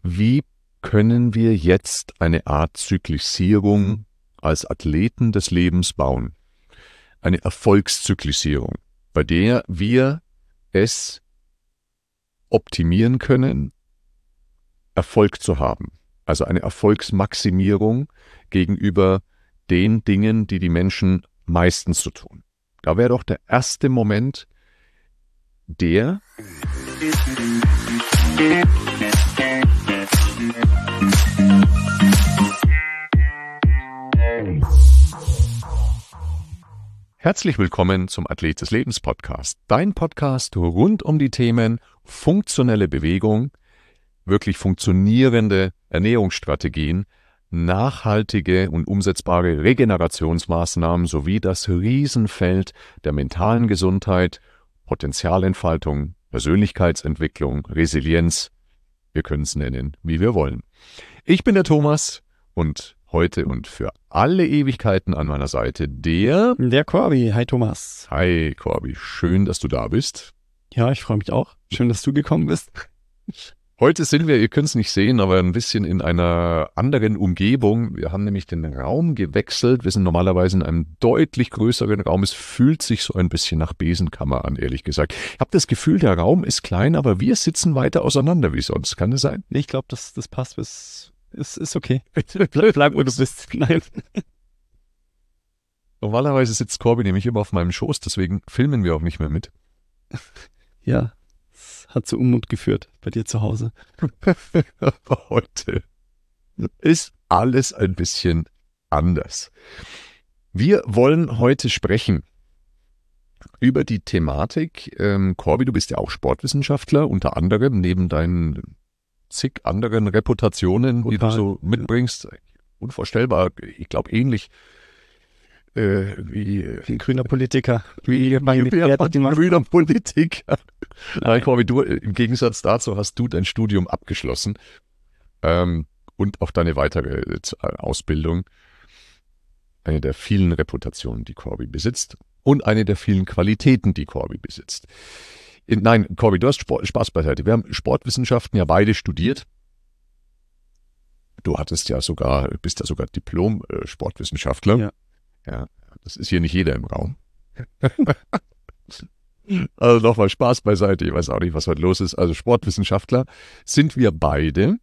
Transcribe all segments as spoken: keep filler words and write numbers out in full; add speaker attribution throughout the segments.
Speaker 1: wie können wir jetzt eine Art Zyklisierung als Athleten des Lebens bauen? Eine Erfolgszyklisierung, bei der wir es optimieren können, Erfolg zu haben. Also eine Erfolgsmaximierung gegenüber den Dingen, die die Menschen meistens so tun. Da wäre doch der erste Moment der, Herzlich willkommen zum Athlet des Lebens Podcast, dein Podcast rund um die Themen funktionelle Bewegung, wirklich funktionierende Ernährungsstrategien, nachhaltige und umsetzbare Regenerationsmaßnahmen sowie das Riesenfeld der mentalen Gesundheit, Potenzialentfaltung, Persönlichkeitsentwicklung, Resilienz. Wir können es nennen, wie wir wollen. Ich bin der Thomas und heute und für alle Ewigkeiten an meiner Seite der...
Speaker 2: Der Corby. Hi Thomas.
Speaker 1: Hi Corby, schön, dass du da bist.
Speaker 2: Ja, ich freue mich auch. Schön, dass du gekommen bist.
Speaker 1: Heute sind wir, ihr könnt es nicht sehen, aber ein bisschen in einer anderen Umgebung. Wir haben nämlich den Raum gewechselt. Wir sind normalerweise in einem deutlich größeren Raum. Es fühlt sich so ein bisschen nach Besenkammer an, ehrlich gesagt. Ich habe das Gefühl, der Raum ist klein, aber wir sitzen weiter auseinander wie sonst. Kann das sein?
Speaker 2: Ich glaube, das, das passt bis... Ist, ist okay. Bleib, bleib wo du bist. Nein.
Speaker 1: Normalerweise sitzt Corby nämlich immer auf meinem Schoß, deswegen filmen wir auch nicht mehr mit.
Speaker 2: Ja, es hat zu Unmut geführt bei dir zu Hause.
Speaker 1: Heute ist alles ein bisschen anders. Wir wollen heute sprechen über die Thematik. Ähm, Corby, du bist ja auch Sportwissenschaftler, unter anderem neben deinen zig anderen Reputationen, die du so mitbringst. Unvorstellbar, ich glaube ähnlich äh, wie
Speaker 2: ein grüner Politiker.
Speaker 1: Wie mein grüner Politiker. Nein, Corby, du, im Gegensatz dazu hast du dein Studium abgeschlossen ähm, und auch deine weitere Ausbildung. Eine der vielen Reputationen, die Corby besitzt und eine der vielen Qualitäten, die Corby besitzt. Nein, Corby, du hast Sport, Spaß beiseite. Wir haben Sportwissenschaften ja beide studiert. Du hattest ja sogar, bist ja sogar Diplom-Sportwissenschaftler.
Speaker 2: Ja.
Speaker 1: Ja, das ist hier nicht jeder im Raum. Also nochmal Spaß beiseite. Ich weiß auch nicht, was heute los ist. Also Sportwissenschaftler sind wir beide.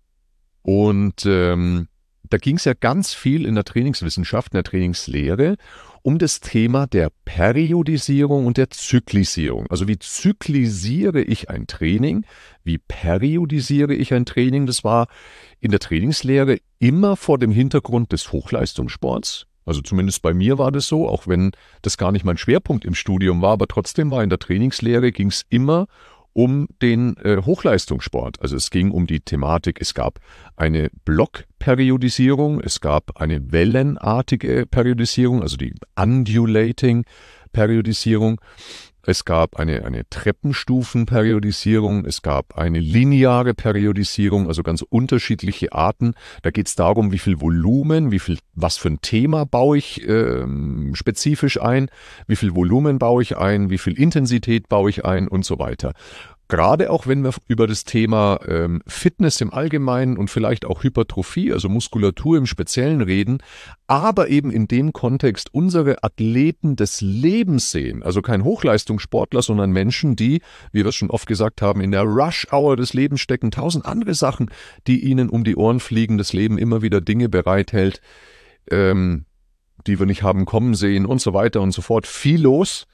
Speaker 1: Und ähm, da ging es ja ganz viel in der Trainingswissenschaft, in der Trainingslehre, um das Thema der Periodisierung und der Zyklisierung. Also wie zyklisiere ich ein Training? Wie periodisiere ich ein Training? Das war in der Trainingslehre immer vor dem Hintergrund des Hochleistungssports. Also zumindest bei mir war das so, auch wenn das gar nicht mein Schwerpunkt im Studium war, aber trotzdem war in der Trainingslehre ging es immer um den äh, Hochleistungssport. Also es ging um die Thematik, es gab eine Blockperiodisierung, es gab eine wellenartige Periodisierung, also die Undulating Periodisierung. Es gab eine, eine Treppenstufenperiodisierung, es gab eine lineare Periodisierung, also ganz unterschiedliche Arten. Da geht es darum, wie viel Volumen, wie viel, was für ein Thema baue ich ähm, spezifisch ein, wie viel Volumen baue ich ein, wie viel Intensität baue ich ein und so weiter. Gerade auch wenn wir über das Thema ähm, Fitness im Allgemeinen und vielleicht auch Hypertrophie, also Muskulatur im Speziellen reden, aber eben in dem Kontext unsere Athleten des Lebens sehen, also kein Hochleistungssportler, sondern Menschen, die, wie wir es schon oft gesagt haben, in der Rush-Hour des Lebens stecken, tausend andere Sachen, die ihnen um die Ohren fliegen, das Leben immer wieder Dinge bereithält, ähm, die wir nicht haben kommen sehen und so weiter und so fort. Viel los.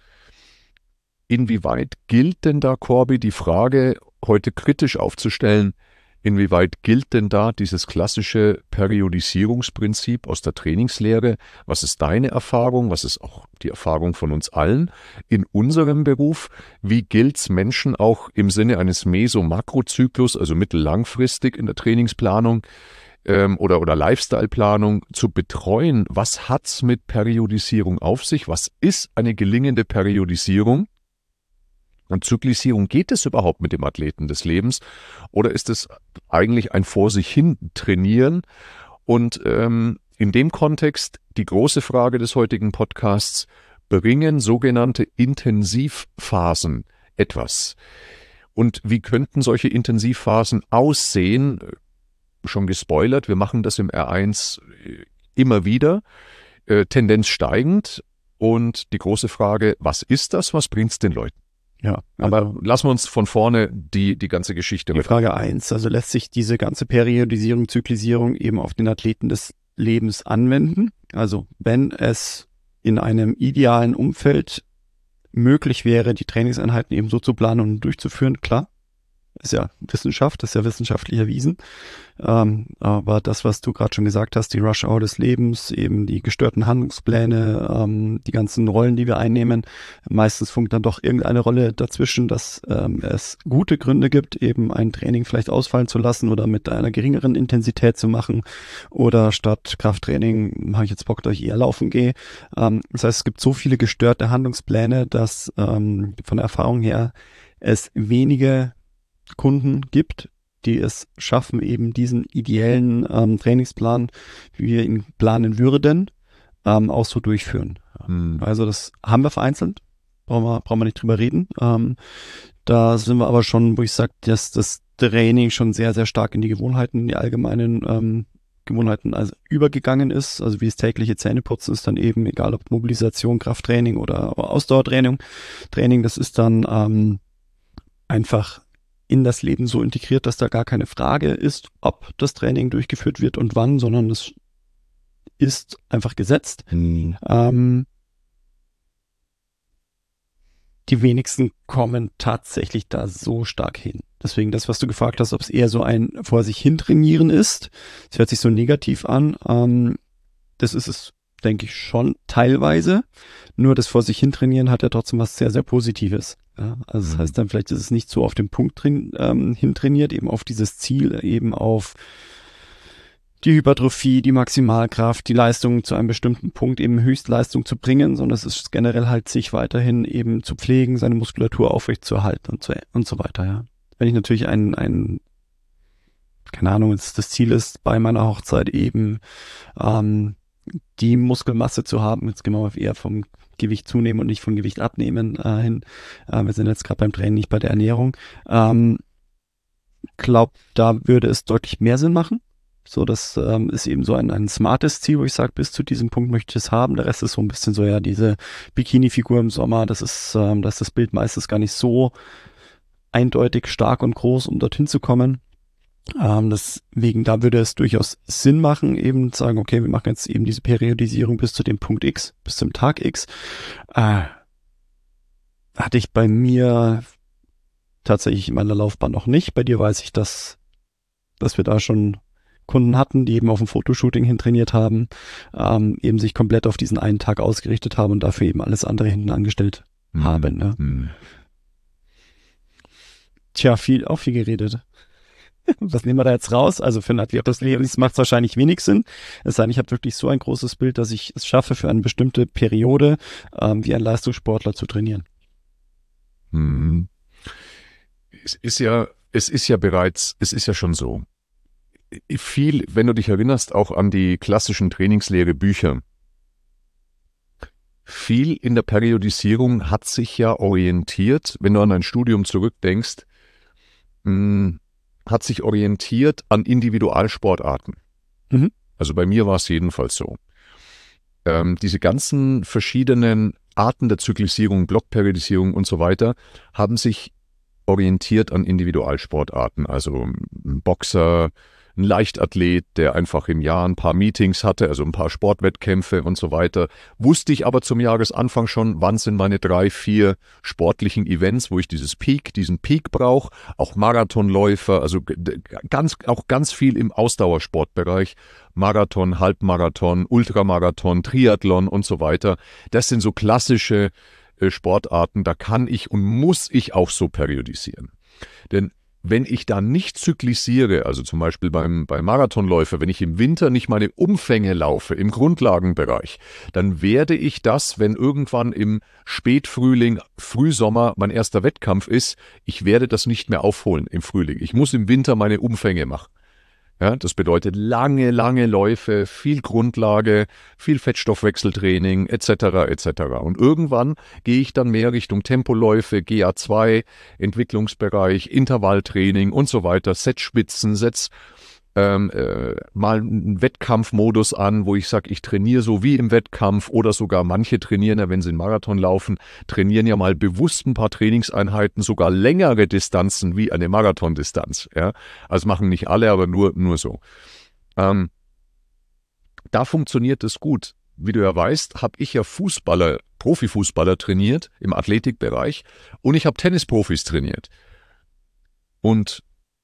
Speaker 1: Inwieweit gilt denn da, Corby, die Frage heute kritisch aufzustellen, inwieweit gilt denn da dieses klassische Periodisierungsprinzip aus der Trainingslehre? Was ist deine Erfahrung? Was ist auch die Erfahrung von uns allen in unserem Beruf? Wie gilt es Menschen auch im Sinne eines Meso-Makrozyklus, also mittellangfristig in der Trainingsplanung ähm, oder, oder Lifestyle-Planung zu betreuen? Was hat's mit Periodisierung auf sich? Was ist eine gelingende Periodisierung? Und Zyklisierung, geht es überhaupt mit dem Athleten des Lebens oder ist es eigentlich ein vor sich hin Trainieren? Und ähm, in dem Kontext die große Frage des heutigen Podcasts, bringen sogenannte Intensivphasen etwas? Und wie könnten solche Intensivphasen aussehen? schon gespoilert, wir machen das im R eins immer wieder, äh, Tendenz steigend. Und die große Frage, was ist das, was bringt es den Leuten?
Speaker 2: Ja,
Speaker 1: Aber
Speaker 2: aber
Speaker 1: lassen wir uns von vorne die, die ganze Geschichte
Speaker 2: die Frage eins, also lässt sich diese ganze Periodisierung, Zyklisierung eben auf den Athleten des Lebens anwenden? Also wenn es in einem idealen Umfeld möglich wäre, die Trainingseinheiten eben so zu planen und durchzuführen, klar, ist ja Wissenschaft, ist ja wissenschaftlich erwiesen. Ähm, aber das, was du gerade schon gesagt hast, die Rush-Hour des Lebens, eben die gestörten Handlungspläne, ähm, die ganzen Rollen, die wir einnehmen, meistens funkt dann doch irgendeine Rolle dazwischen, dass ähm, es gute Gründe gibt, eben ein Training vielleicht ausfallen zu lassen oder mit einer geringeren Intensität zu machen oder statt Krafttraining habe ich jetzt Bock, dass ich eher laufen gehe. Ähm, das heißt, es gibt so viele gestörte Handlungspläne, dass ähm, von der Erfahrung her es wenige Kunden gibt, die es schaffen, eben diesen ideellen ähm, Trainingsplan, wie wir ihn planen würden, ähm, auch so durchführen.
Speaker 1: Hm.
Speaker 2: Also das haben wir vereinzelt, brauchen wir, brauchen wir nicht drüber reden. Ähm, da sind wir aber schon, wo ich sage, dass das Training schon sehr, sehr stark in die Gewohnheiten, in die allgemeinen ähm, Gewohnheiten also übergegangen ist. Also wie das tägliche Zähneputzen ist dann eben, egal ob Mobilisation, Krafttraining oder Ausdauertraining, Training, das ist dann ähm, einfach in das Leben so integriert, dass da gar keine Frage ist, ob das Training durchgeführt wird und wann, sondern es ist einfach gesetzt.
Speaker 1: Hm.
Speaker 2: Ähm, die wenigsten kommen tatsächlich da so stark hin. Deswegen das, was du gefragt hast, ob es eher so ein vor sich hin trainieren ist. Es hört sich so negativ an. Ähm, das ist es, denke ich, schon teilweise. Nur das vor sich hin trainieren hat ja trotzdem was sehr, sehr Positives. Ja, also das
Speaker 1: Mhm.
Speaker 2: heißt dann, vielleicht ist es nicht so auf den Punkt drin, ähm, hintrainiert, eben auf dieses Ziel, eben auf die Hypertrophie, die Maximalkraft, die Leistung zu einem bestimmten Punkt eben Höchstleistung zu bringen, sondern es ist generell halt, sich weiterhin eben zu pflegen, seine Muskulatur aufrechtzuerhalten und so, und so weiter, ja. Wenn ich natürlich ein, ein, keine Ahnung, das, das Ziel ist, bei meiner Hochzeit eben ähm, die Muskelmasse zu haben, jetzt gehen wir mal eher vom Gewicht zunehmen und nicht von Gewicht abnehmen äh, hin. Äh, wir sind jetzt gerade beim Training, nicht bei der Ernährung. Ähm, glaub, da würde es deutlich mehr Sinn machen. So, das ähm, ist eben so ein, ein smartes Ziel, wo ich sage, bis zu diesem Punkt möchte ich es haben. Der Rest ist so ein bisschen so, ja, diese Bikini-Figur im Sommer, das ist, ähm, das ist das Bild meistens gar nicht so eindeutig stark und groß, um dorthin zu kommen. Ähm, deswegen, da würde es durchaus Sinn machen, eben zu sagen, okay, wir machen jetzt eben diese Periodisierung bis zu dem Punkt X, bis zum Tag X. Äh, hatte ich bei mir tatsächlich in meiner Laufbahn noch nicht. Bei dir weiß ich, dass, dass wir da schon Kunden hatten, die eben auf ein Fotoshooting hin trainiert haben, ähm, eben sich komplett auf diesen einen Tag ausgerichtet haben und dafür eben alles andere hinten angestellt
Speaker 1: Mhm.
Speaker 2: haben. Ne?
Speaker 1: Mhm.
Speaker 2: Tja, viel, auch viel geredet. Was nehmen wir da jetzt raus? Also für ein Athlet des Lebens macht es wahrscheinlich wenig Sinn. Es sei denn, ich habe wirklich so ein großes Bild, dass ich es schaffe, für eine bestimmte Periode ähm, wie ein Leistungssportler zu trainieren.
Speaker 1: Mhm. Es ist ja, es ist ja bereits, es ist ja schon so. Viel, wenn du dich erinnerst, auch an die klassischen Trainingslehre-Bücher. Viel in der Periodisierung hat sich ja orientiert, wenn du an dein Studium zurückdenkst, mh, hat sich orientiert an Individualsportarten.
Speaker 2: Mhm.
Speaker 1: Also bei mir war es jedenfalls so. Ähm, diese ganzen verschiedenen Arten der Zyklisierung, Blockperiodisierung und so weiter, haben sich orientiert an Individualsportarten. Also ein Boxer, ein Leichtathlet, der einfach im Jahr ein paar Meetings hatte, also ein paar Sportwettkämpfe und so weiter. Wusste ich aber zum Jahresanfang schon, wann sind meine drei, vier sportlichen Events, wo ich dieses Peak, diesen Peak brauche. Auch Marathonläufer, also ganz, auch ganz viel im Ausdauersportbereich. Marathon, Halbmarathon, Ultramarathon, Triathlon und so weiter. Das sind so klassische äh, Sportarten, da kann ich und muss ich auch so periodisieren. Denn wenn ich da nicht zyklisiere, also zum Beispiel beim, beim Marathonläufer, wenn ich im Winter nicht meine Umfänge laufe, im Grundlagenbereich, dann werde ich das, wenn irgendwann im Spätfrühling, Frühsommer mein erster Wettkampf ist, ich werde das nicht mehr aufholen im Frühling. Ich muss im Winter meine Umfänge machen. Ja, das bedeutet lange, lange Läufe, viel Grundlage, viel Fettstoffwechseltraining et cetera et cetera. Und irgendwann gehe ich dann mehr Richtung Tempoläufe, G A zwei, Entwicklungsbereich, Intervalltraining und so weiter, Setspitzen, Sets ähm, äh, mal einen Wettkampfmodus an, wo ich sage, ich trainiere so wie im Wettkampf, oder sogar manche trainieren ja, wenn sie einen Marathon laufen, trainieren ja mal bewusst ein paar Trainingseinheiten, sogar längere Distanzen wie eine Marathondistanz. Ja? Also machen nicht alle, aber nur, nur so. Ähm, da funktioniert es gut. Wie du ja weißt, habe ich ja Fußballer, Profifußballer trainiert im Athletikbereich, und ich habe Tennisprofis trainiert. Und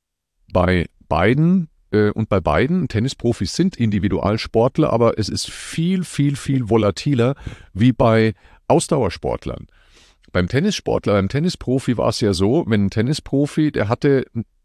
Speaker 1: bei beiden äh, und bei beiden, Tennisprofis sind Individualsportler, aber es ist viel, viel, viel volatiler wie bei Ausdauersportlern. Beim Tennissportler, beim Tennisprofi war es ja so, wenn ein Tennisprofi, der hatte,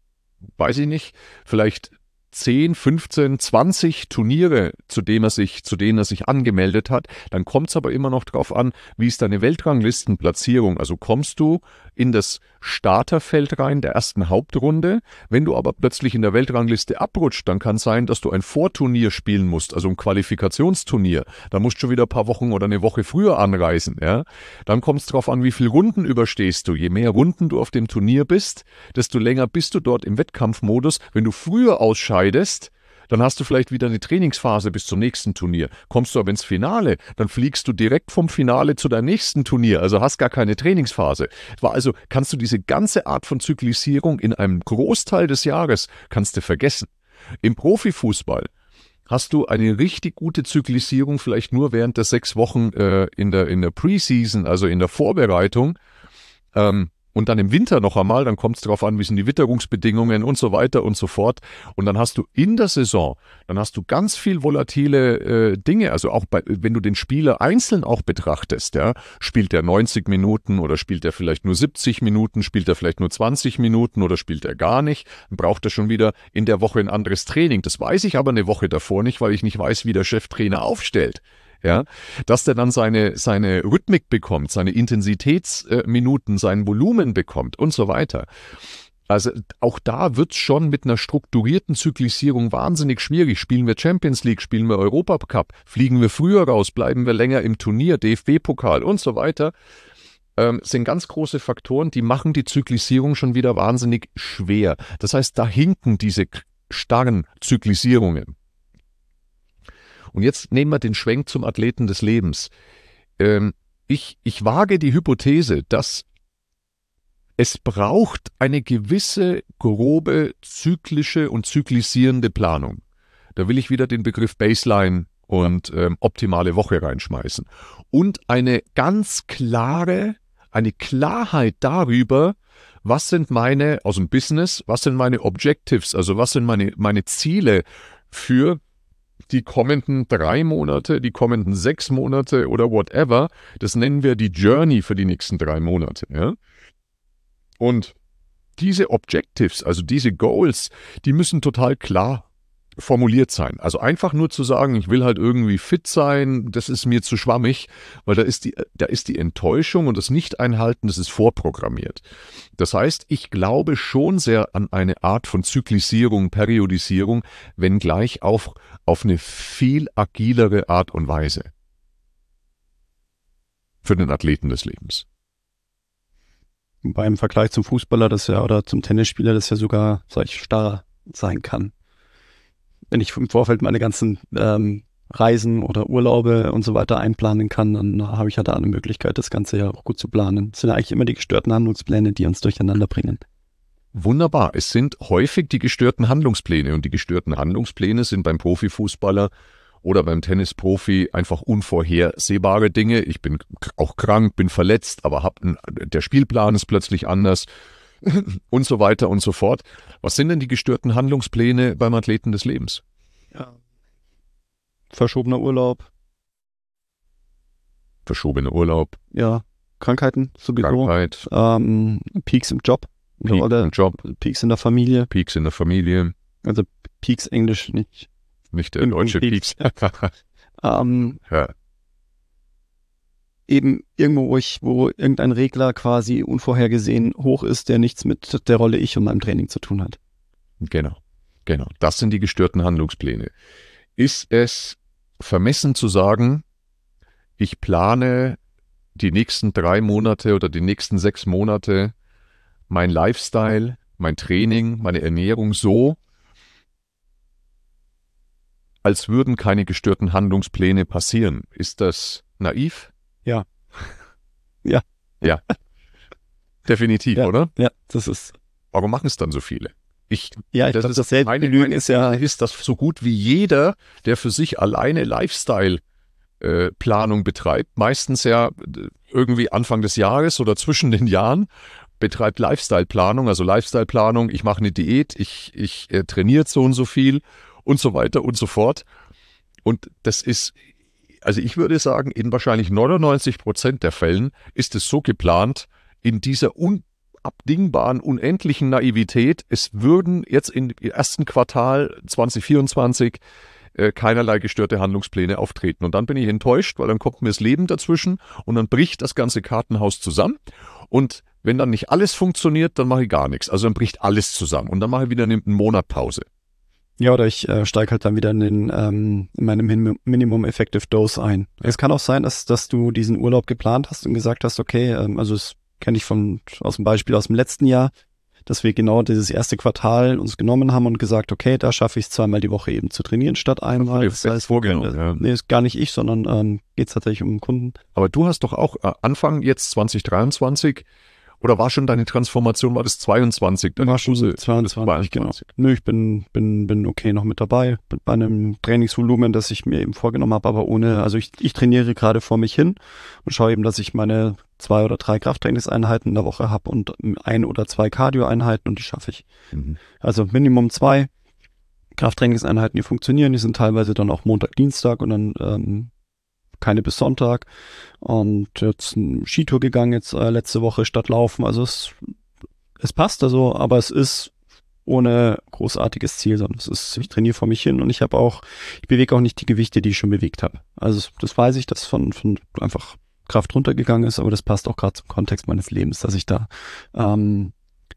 Speaker 1: weiß ich nicht, vielleicht zehn, fünfzehn, zwanzig Turniere, zu denen er sich, zu denen er sich angemeldet hat, dann kommt es aber immer noch drauf an, wie ist deine Weltranglistenplatzierung. Also kommst du in das Starterfeld rein der ersten Hauptrunde. Wenn du aber plötzlich in der Weltrangliste abrutscht, dann kann es sein, dass du ein Vorturnier spielen musst, also ein Qualifikationsturnier. Da musst du schon wieder ein paar Wochen oder eine Woche früher anreisen. Ja? Dann kommt es darauf an, wie viele Runden überstehst du. Je mehr Runden du auf dem Turnier bist, desto länger bist du dort im Wettkampfmodus. Wenn du früher ausscheidest, dann hast du vielleicht wieder eine Trainingsphase bis zum nächsten Turnier. Kommst du aber ins Finale, dann fliegst du direkt vom Finale zu deinem nächsten Turnier, also hast gar keine Trainingsphase. Also kannst du diese ganze Art von Zyklisierung in einem Großteil des Jahres, kannst du vergessen. Im Profifußball hast du eine richtig gute Zyklisierung vielleicht nur während der sechs Wochen äh, in der, in der Preseason, also in der Vorbereitung, ähm, und dann im Winter noch einmal, dann kommt es darauf an, wie sind die Witterungsbedingungen und so weiter und so fort. Und dann hast du in der Saison, dann hast du ganz viel volatile äh, Dinge. Also auch bei, wenn du den Spieler einzeln auch betrachtest, ja, spielt er neunzig Minuten oder spielt er vielleicht nur siebzig Minuten, spielt er vielleicht nur zwanzig Minuten oder spielt er gar nicht, dann braucht er schon wieder in der Woche ein anderes Training. Das weiß ich aber eine Woche davor nicht, weil ich nicht weiß, wie der Cheftrainer aufstellt. Ja, dass der dann seine, seine Rhythmik bekommt, seine Intensitätsminuten, sein Volumen bekommt und so weiter. Also auch da wird es schon mit einer strukturierten Zyklisierung wahnsinnig schwierig. Spielen wir Champions League, spielen wir Europacup, fliegen wir früher raus, bleiben wir länger im Turnier, D F B-Pokal und so weiter. Ähm, sind ganz große Faktoren, die machen die Zyklisierung schon wieder wahnsinnig schwer. Das heißt, da hinken diese starren Zyklisierungen. Und jetzt nehmen wir den Schwenk zum Athleten des Lebens. Ähm, ich, ich wage die Hypothese, dass es braucht eine gewisse grobe zyklische und zyklisierende Planung. Da will ich wieder den Begriff Baseline und ähm, optimale Woche reinschmeißen. Und eine ganz klare, eine Klarheit darüber, was sind meine, aus dem Business, was sind meine Objectives, also was sind meine, meine Ziele für die kommenden drei Monate, die kommenden sechs Monate oder whatever, das nennen wir die Journey für die nächsten drei Monate. Ja? Und diese Objectives, also diese Goals, die müssen total klar formuliert sein. Also einfach nur zu sagen, ich will halt irgendwie fit sein, das ist mir zu schwammig, weil da ist die, da ist die Enttäuschung und das Nicht-Einhalten, das ist vorprogrammiert. Das heißt, ich glaube schon sehr an eine Art von Zyklisierung, Periodisierung, wenngleich auch auf eine viel agilere Art und Weise für den Athleten des Lebens.
Speaker 2: Beim Vergleich zum Fußballer das ja oder zum Tennisspieler das ja sogar, sag ich, starr sein kann. Wenn ich im Vorfeld meine ganzen ähm, Reisen oder Urlaube und so weiter einplanen kann, dann habe ich ja da eine Möglichkeit, das Ganze ja auch gut zu planen. Das sind ja eigentlich immer die gestörten Handlungspläne, die uns durcheinander bringen.
Speaker 1: Wunderbar. Es sind häufig die gestörten Handlungspläne und die gestörten Handlungspläne sind beim Profifußballer oder beim Tennisprofi einfach unvorhersehbare Dinge. Ich bin auch krank, bin verletzt, aber hab ein, der Spielplan ist plötzlich anders und so weiter und so fort. Was sind denn die gestörten Handlungspläne beim Athleten des Lebens?
Speaker 2: Ja. Verschobener Urlaub.
Speaker 1: Verschobener Urlaub.
Speaker 2: Ja, Krankheiten sowieso.
Speaker 1: Krankheit.
Speaker 2: Ähm, Peaks im Job.
Speaker 1: Peak
Speaker 2: oder
Speaker 1: im Job.
Speaker 2: Peaks in der Familie.
Speaker 1: Peaks in der Familie.
Speaker 2: Also Peaks Englisch nicht.
Speaker 1: Nicht der deutsche Peaks.
Speaker 2: ähm,
Speaker 1: ja.
Speaker 2: Eben irgendwo, wo, ich, wo irgendein Regler quasi unvorhergesehen hoch ist, der nichts mit der Rolle ich und meinem Training zu tun hat.
Speaker 1: Genau, genau. Das sind die gestörten Handlungspläne. Ist es vermessen zu sagen, ich plane die nächsten drei Monate oder die nächsten sechs Monate mein Lifestyle, mein Training, meine Ernährung so, als würden keine gestörten Handlungspläne passieren. Ist das naiv?
Speaker 2: Ja. Ja.
Speaker 1: Ja. Definitiv,
Speaker 2: Ja,
Speaker 1: oder?
Speaker 2: ja, das ist.
Speaker 1: Warum machen es dann so viele? Ich,
Speaker 2: Ja, ich
Speaker 1: das
Speaker 2: glaube,
Speaker 1: ist
Speaker 2: das
Speaker 1: meine,
Speaker 2: Selbstbelügen
Speaker 1: meine
Speaker 2: ist ja.
Speaker 1: ist, dass so gut wie jeder, der für sich alleine Lifestyle-Planung betreibt, meistens ja äh, irgendwie Anfang des Jahres oder zwischen den Jahren, betreibt Lifestyle-Planung, also Lifestyle-Planung, ich mache eine Diät, ich, ich äh, trainiere so und so viel und so weiter und so fort. Und das ist, also ich würde sagen, in wahrscheinlich neunundneunzig Prozent der Fällen ist es so geplant, in dieser unabdingbaren, unendlichen Naivität, es würden jetzt im ersten Quartal zwanzig vierundzwanzig äh, keinerlei gestörte Handlungspläne auftreten. Und dann bin ich enttäuscht, weil dann kommt mir das Leben dazwischen und dann bricht das ganze Kartenhaus zusammen. Und wenn dann nicht alles funktioniert, dann mache ich gar nichts. Also dann bricht alles zusammen und dann mache ich wieder einen Monat Pause.
Speaker 2: Ja, oder ich äh, steige halt dann wieder in, den, ähm, in meine Min Minimum Effective Dose ein. Ja. Es kann auch sein, dass, dass du diesen Urlaub geplant hast und gesagt hast, okay, ähm, also das kenne ich von, aus dem Beispiel aus dem letzten Jahr, dass wir genau dieses erste Quartal uns genommen haben und gesagt, okay, da schaffe ich es zweimal die Woche eben zu trainieren statt einmal.
Speaker 1: Das heißt, vorgenommen, ja.
Speaker 2: Nee, ist gar nicht ich, sondern ähm, geht es tatsächlich um Kunden.
Speaker 1: Aber du hast doch auch äh, Anfang jetzt zwanzig dreiundzwanzig, oder war schon deine Transformation, war das zweiundzwanzig?
Speaker 2: War schon so zweiundzwanzig, genau. Nö, ich bin, bin, bin okay noch mit dabei, bin bei einem Trainingsvolumen, das ich mir eben vorgenommen habe, aber ohne, also ich, ich trainiere gerade vor mich hin und schaue eben, dass ich meine zwei oder drei Krafttrainingseinheiten in der Woche habe und ein oder zwei Cardio-Einheiten und die schaffe ich. Mhm. Also Minimum zwei Krafttrainingseinheiten, die funktionieren, die sind teilweise dann auch Montag, Dienstag und dann ähm, keine bis Sonntag und jetzt ein Skitour gegangen jetzt äh, letzte Woche statt Laufen, also es, es passt also, aber es ist ohne großartiges Ziel, sondern es ist, ich trainiere vor mich hin und ich habe auch, ich bewege auch nicht die Gewichte, die ich schon bewegt habe. Also das weiß ich, dass von, von einfach Kraft runtergegangen ist, aber das passt auch gerade zum Kontext meines Lebens, dass ich da ähm,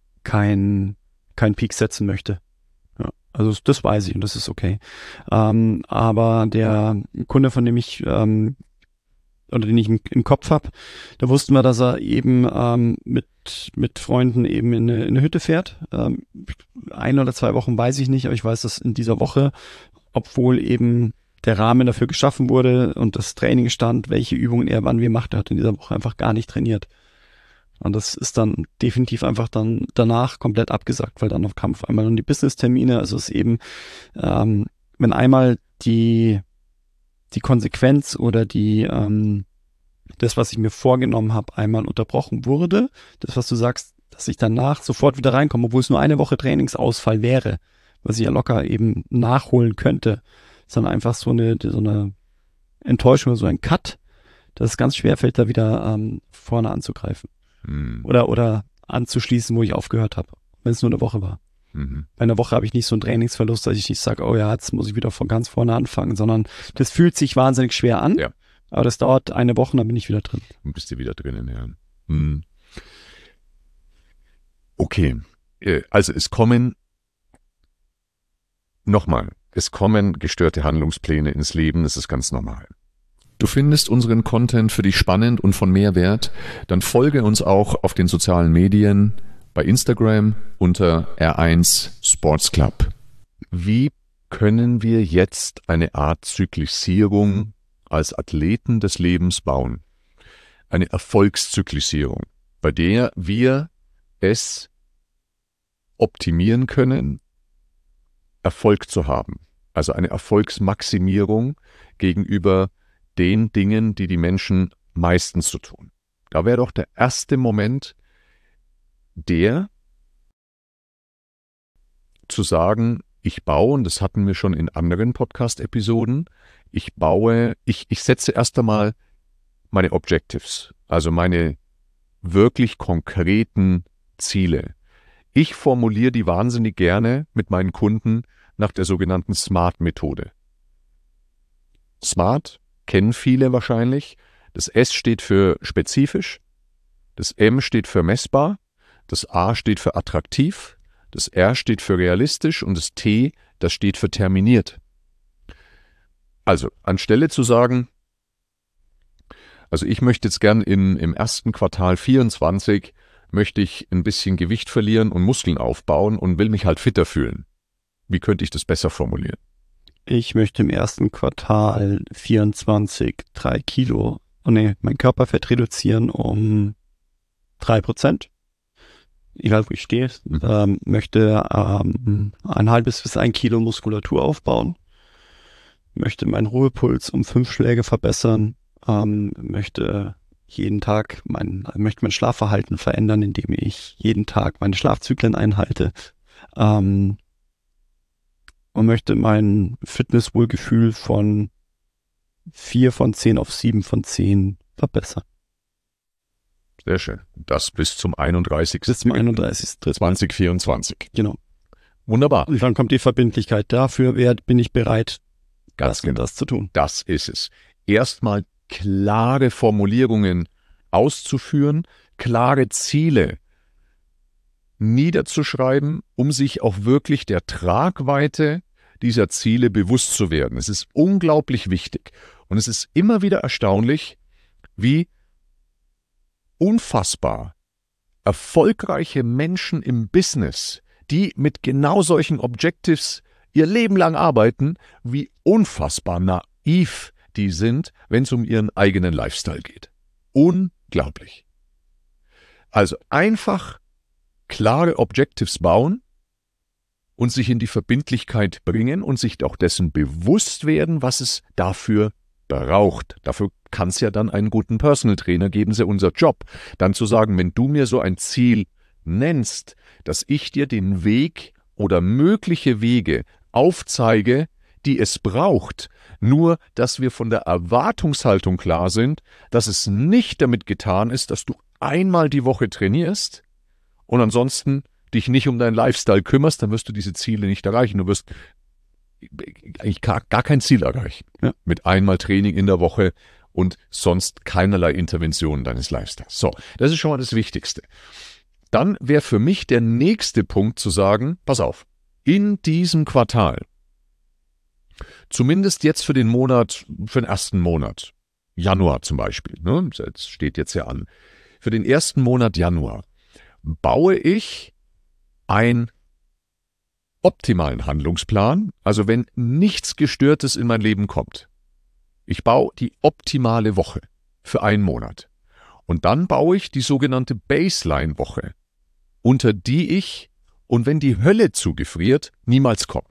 Speaker 2: kein, kein Peak setzen möchte. Ja, also das weiß ich und das ist okay. Ähm, aber der Kunde, von dem ich ähm, oder den ich im, im Kopf habe, da wussten wir, dass er eben ähm, mit mit Freunden eben in eine, in eine Hütte fährt. Ähm, ein oder zwei Wochen weiß ich nicht, aber ich weiß, dass in dieser Woche, obwohl eben der Rahmen dafür geschaffen wurde und das Training stand, welche Übungen er wann wie macht, er hat in dieser Woche einfach gar nicht trainiert. Und das ist dann definitiv einfach dann danach komplett abgesagt, weil dann auf Kampf einmal nur die Business-Termine, also es ist eben, ähm, wenn einmal die die Konsequenz oder die ähm, das, was ich mir vorgenommen habe, einmal unterbrochen wurde, das, was du sagst, dass ich danach sofort wieder reinkomme, obwohl es nur eine Woche Trainingsausfall wäre, was ich ja locker eben nachholen könnte, sondern einfach so eine so eine Enttäuschung oder so ein Cut, dass es ganz schwer fällt, da wieder ähm, vorne anzugreifen. Mhm. Oder, oder anzuschließen, wo ich aufgehört habe, wenn es nur eine Woche war. Mhm. Bei einer Woche habe ich nicht so einen Trainingsverlust, dass ich nicht sage, oh ja, jetzt muss ich wieder von ganz vorne anfangen, sondern das fühlt sich wahnsinnig schwer an, ja. Aber das dauert eine Woche, dann bin ich wieder drin.
Speaker 1: Dann bist du wieder drinnen, ja. Mhm. Okay, also es kommen, nochmal, es kommen gestörte Handlungspläne ins Leben, das ist ganz normal. Du findest unseren Content für dich spannend und von Mehrwert, dann folge uns auch auf den sozialen Medien, bei Instagram unter R eins Sports Club. Wie können wir jetzt eine Art Zyklisierung als Athleten des Lebens bauen? Eine Erfolgszyklisierung, bei der wir es optimieren können, Erfolg zu haben. Also eine Erfolgsmaximierung gegenüber den Dingen, die die Menschen meistens so tun. Da wäre doch der erste Moment, der zu sagen, ich baue, und das hatten wir schon in anderen Podcast-Episoden, ich baue, ich, ich setze erst einmal meine Objectives, also meine wirklich konkreten Ziele. Ich formuliere die wahnsinnig gerne mit meinen Kunden nach der sogenannten SMART-Methode. SMART kennen viele wahrscheinlich. Das S steht für spezifisch, das M steht für messbar, das A steht für attraktiv, das R steht für realistisch und das T, das steht für terminiert. Also, anstelle zu sagen, also ich möchte jetzt gern in, im ersten Quartal vierundzwanzig möchte ich ein bisschen Gewicht verlieren und Muskeln aufbauen und will mich halt fitter fühlen. Wie könnte ich das besser formulieren?
Speaker 2: Ich möchte im ersten Quartal vierundzwanzig drei Kilo, oh nee, mein Körperfett reduzieren um drei Prozent. Egal wo ich stehe,
Speaker 1: Mhm.
Speaker 2: ähm, möchte ähm, ein halbes bis ein Kilo Muskulatur aufbauen, möchte meinen Ruhepuls um fünf Schläge verbessern, ähm, möchte jeden Tag mein, möchte mein Schlafverhalten verändern, indem ich jeden Tag meine Schlafzyklen einhalte, ähm, und möchte mein Fitnesswohlgefühl von vier von zehn auf sieben von zehn verbessern.
Speaker 1: Sehr schön. Das bis zum einunddreißigsten
Speaker 2: Bis zum einunddreißigsten dritten
Speaker 1: zweitausendvierundzwanzig.
Speaker 2: Genau.
Speaker 1: Wunderbar.
Speaker 2: Und dann kommt die Verbindlichkeit. Dafür wer, bin ich bereit,
Speaker 1: Ganz
Speaker 2: das und
Speaker 1: genau.
Speaker 2: das zu tun.
Speaker 1: Das ist es. Erstmal klare Formulierungen auszuführen, klare Ziele niederzuschreiben, um sich auch wirklich der Tragweite dieser Ziele bewusst zu werden. Es ist unglaublich wichtig. Und es ist immer wieder erstaunlich, wie unfassbar erfolgreiche Menschen im Business, die mit genau solchen Objectives ihr Leben lang arbeiten, wie unfassbar naiv die sind, wenn es um ihren eigenen Lifestyle geht. Unglaublich. Also einfach klare Objectives bauen und sich in die Verbindlichkeit bringen und sich auch dessen bewusst werden, was es dafür braucht. Dafür kann es ja dann einen guten Personal Trainer geben, ist ja unser Job. Dann zu sagen, wenn du mir so ein Ziel nennst, dass ich dir den Weg oder mögliche Wege aufzeige, die es braucht, nur dass wir von der Erwartungshaltung klar sind, dass es nicht damit getan ist, dass du einmal die Woche trainierst und ansonsten dich nicht um deinen Lifestyle kümmerst, dann wirst du diese Ziele nicht erreichen. Du wirst eigentlich gar, gar kein Ziel erreichen.
Speaker 2: Ja.
Speaker 1: Mit einmal Training in der Woche und sonst keinerlei Interventionen deines Lifestyles. So, das ist schon mal das Wichtigste. Dann wäre für mich der nächste Punkt zu sagen, pass auf, in diesem Quartal, zumindest jetzt für den Monat, für den ersten Monat, Januar zum Beispiel, ne, das steht jetzt ja an, für den ersten Monat Januar baue ich einen optimalen Handlungsplan, also wenn nichts Gestörtes in mein Leben kommt. Ich baue die optimale Woche für einen Monat. Und dann baue ich die sogenannte Baseline-Woche, unter die ich, und wenn die Hölle zugefriert, niemals komme.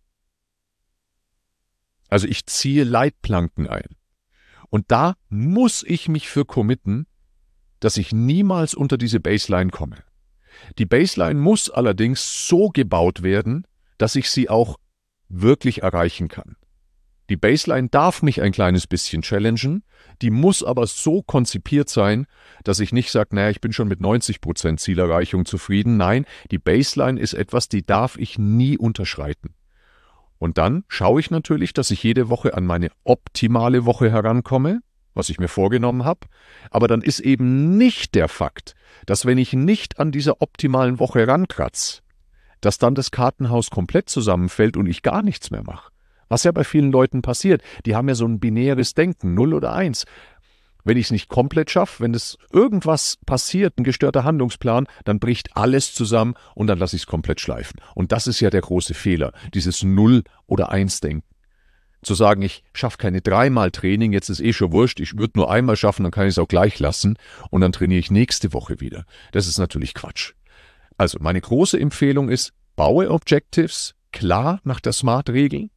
Speaker 1: Also ich ziehe Leitplanken ein. Und da muss ich mich für committen, dass ich niemals unter diese Baseline komme. Die Baseline muss allerdings so gebaut werden, dass ich sie auch wirklich erreichen kann. Die Baseline darf mich ein kleines bisschen challengen, die muss aber so konzipiert sein, dass ich nicht sage, naja, ich bin schon mit neunzig Prozent Zielerreichung zufrieden. Nein, die Baseline ist etwas, die darf ich nie unterschreiten. Und dann schaue ich natürlich, dass ich jede Woche an meine optimale Woche herankomme, was ich mir vorgenommen habe. Aber dann ist eben nicht der Fakt, dass wenn ich nicht an dieser optimalen Woche rankratze, dass dann das Kartenhaus komplett zusammenfällt und ich gar nichts mehr mache. Was ja bei vielen Leuten passiert. Die haben ja so ein binäres Denken, null oder eins. Wenn ich es nicht komplett schaffe, wenn es irgendwas passiert, ein gestörter Handlungsplan, dann bricht alles zusammen und dann lasse ich es komplett schleifen. Und das ist ja der große Fehler, dieses null oder eins Denken. Zu sagen, ich schaffe keine dreimal Training, jetzt ist eh schon wurscht, ich würde nur einmal schaffen, dann kann ich es auch gleich lassen und dann trainiere ich nächste Woche wieder. Das ist natürlich Quatsch. Also meine große Empfehlung ist, baue Objectives klar nach der SMART-Regel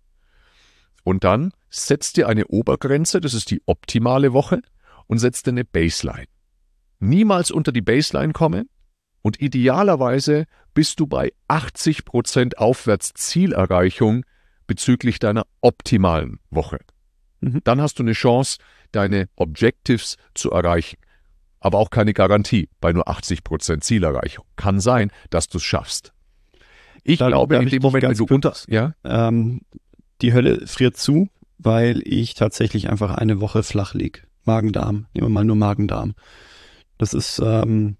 Speaker 1: und dann setz dir eine Obergrenze, das ist die optimale Woche, und setz dir eine Baseline. Niemals unter die Baseline kommen und idealerweise bist du bei achtzig Prozent Aufwärtszielerreichung bezüglich deiner optimalen Woche.
Speaker 2: Mhm.
Speaker 1: Dann hast du eine Chance, deine Objectives zu erreichen. Aber auch keine Garantie bei nur achtzig Prozent Zielerreichung. Kann sein, dass du es schaffst. Ich
Speaker 2: Da
Speaker 1: glaube,
Speaker 2: darf
Speaker 1: in
Speaker 2: ich
Speaker 1: dem
Speaker 2: dich
Speaker 1: Moment, wenn
Speaker 2: ganz
Speaker 1: du unter... Ja?
Speaker 2: Ähm, die Hölle friert zu, weil ich tatsächlich einfach eine Woche flach lieg. Magen-Darm, nehmen wir mal nur Magen-Darm. Das ist, ähm,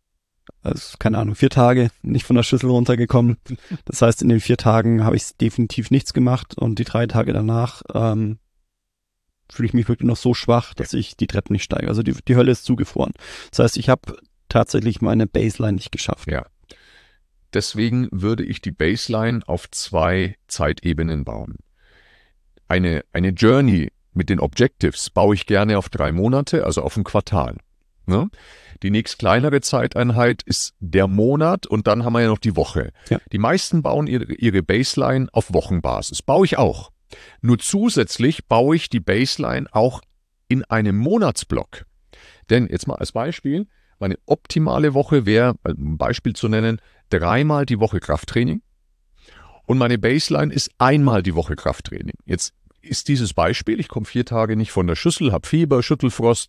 Speaker 2: also, keine Ahnung, vier Tage nicht von der Schüssel runtergekommen. Das heißt, in den vier Tagen habe ich definitiv nichts gemacht und die drei Tage danach ähm, fühle ich mich wirklich noch so schwach, dass ich die Treppen nicht steige. Also die, die Hölle ist zugefroren. Das heißt, ich habe tatsächlich meine Baseline nicht geschafft.
Speaker 1: Ja. Deswegen würde ich die Baseline auf zwei Zeitebenen bauen. eine, eine Journey mit den Objectives baue ich gerne auf drei Monate, also auf ein Quartal. Ne? Die nächst kleinere Zeiteinheit ist der Monat und dann haben wir ja noch die Woche.
Speaker 2: Ja.
Speaker 1: Die meisten bauen ihre, ihre Baseline auf Wochenbasis. Baue ich auch. Nur zusätzlich baue ich die Baseline auch in einem Monatsblock. Denn jetzt mal als Beispiel, meine optimale Woche wäre, um ein Beispiel zu nennen, dreimal die Woche Krafttraining und meine Baseline ist einmal die Woche Krafttraining. Jetzt ist dieses Beispiel, ich komme vier Tage nicht von der Schüssel, habe Fieber, Schüttelfrost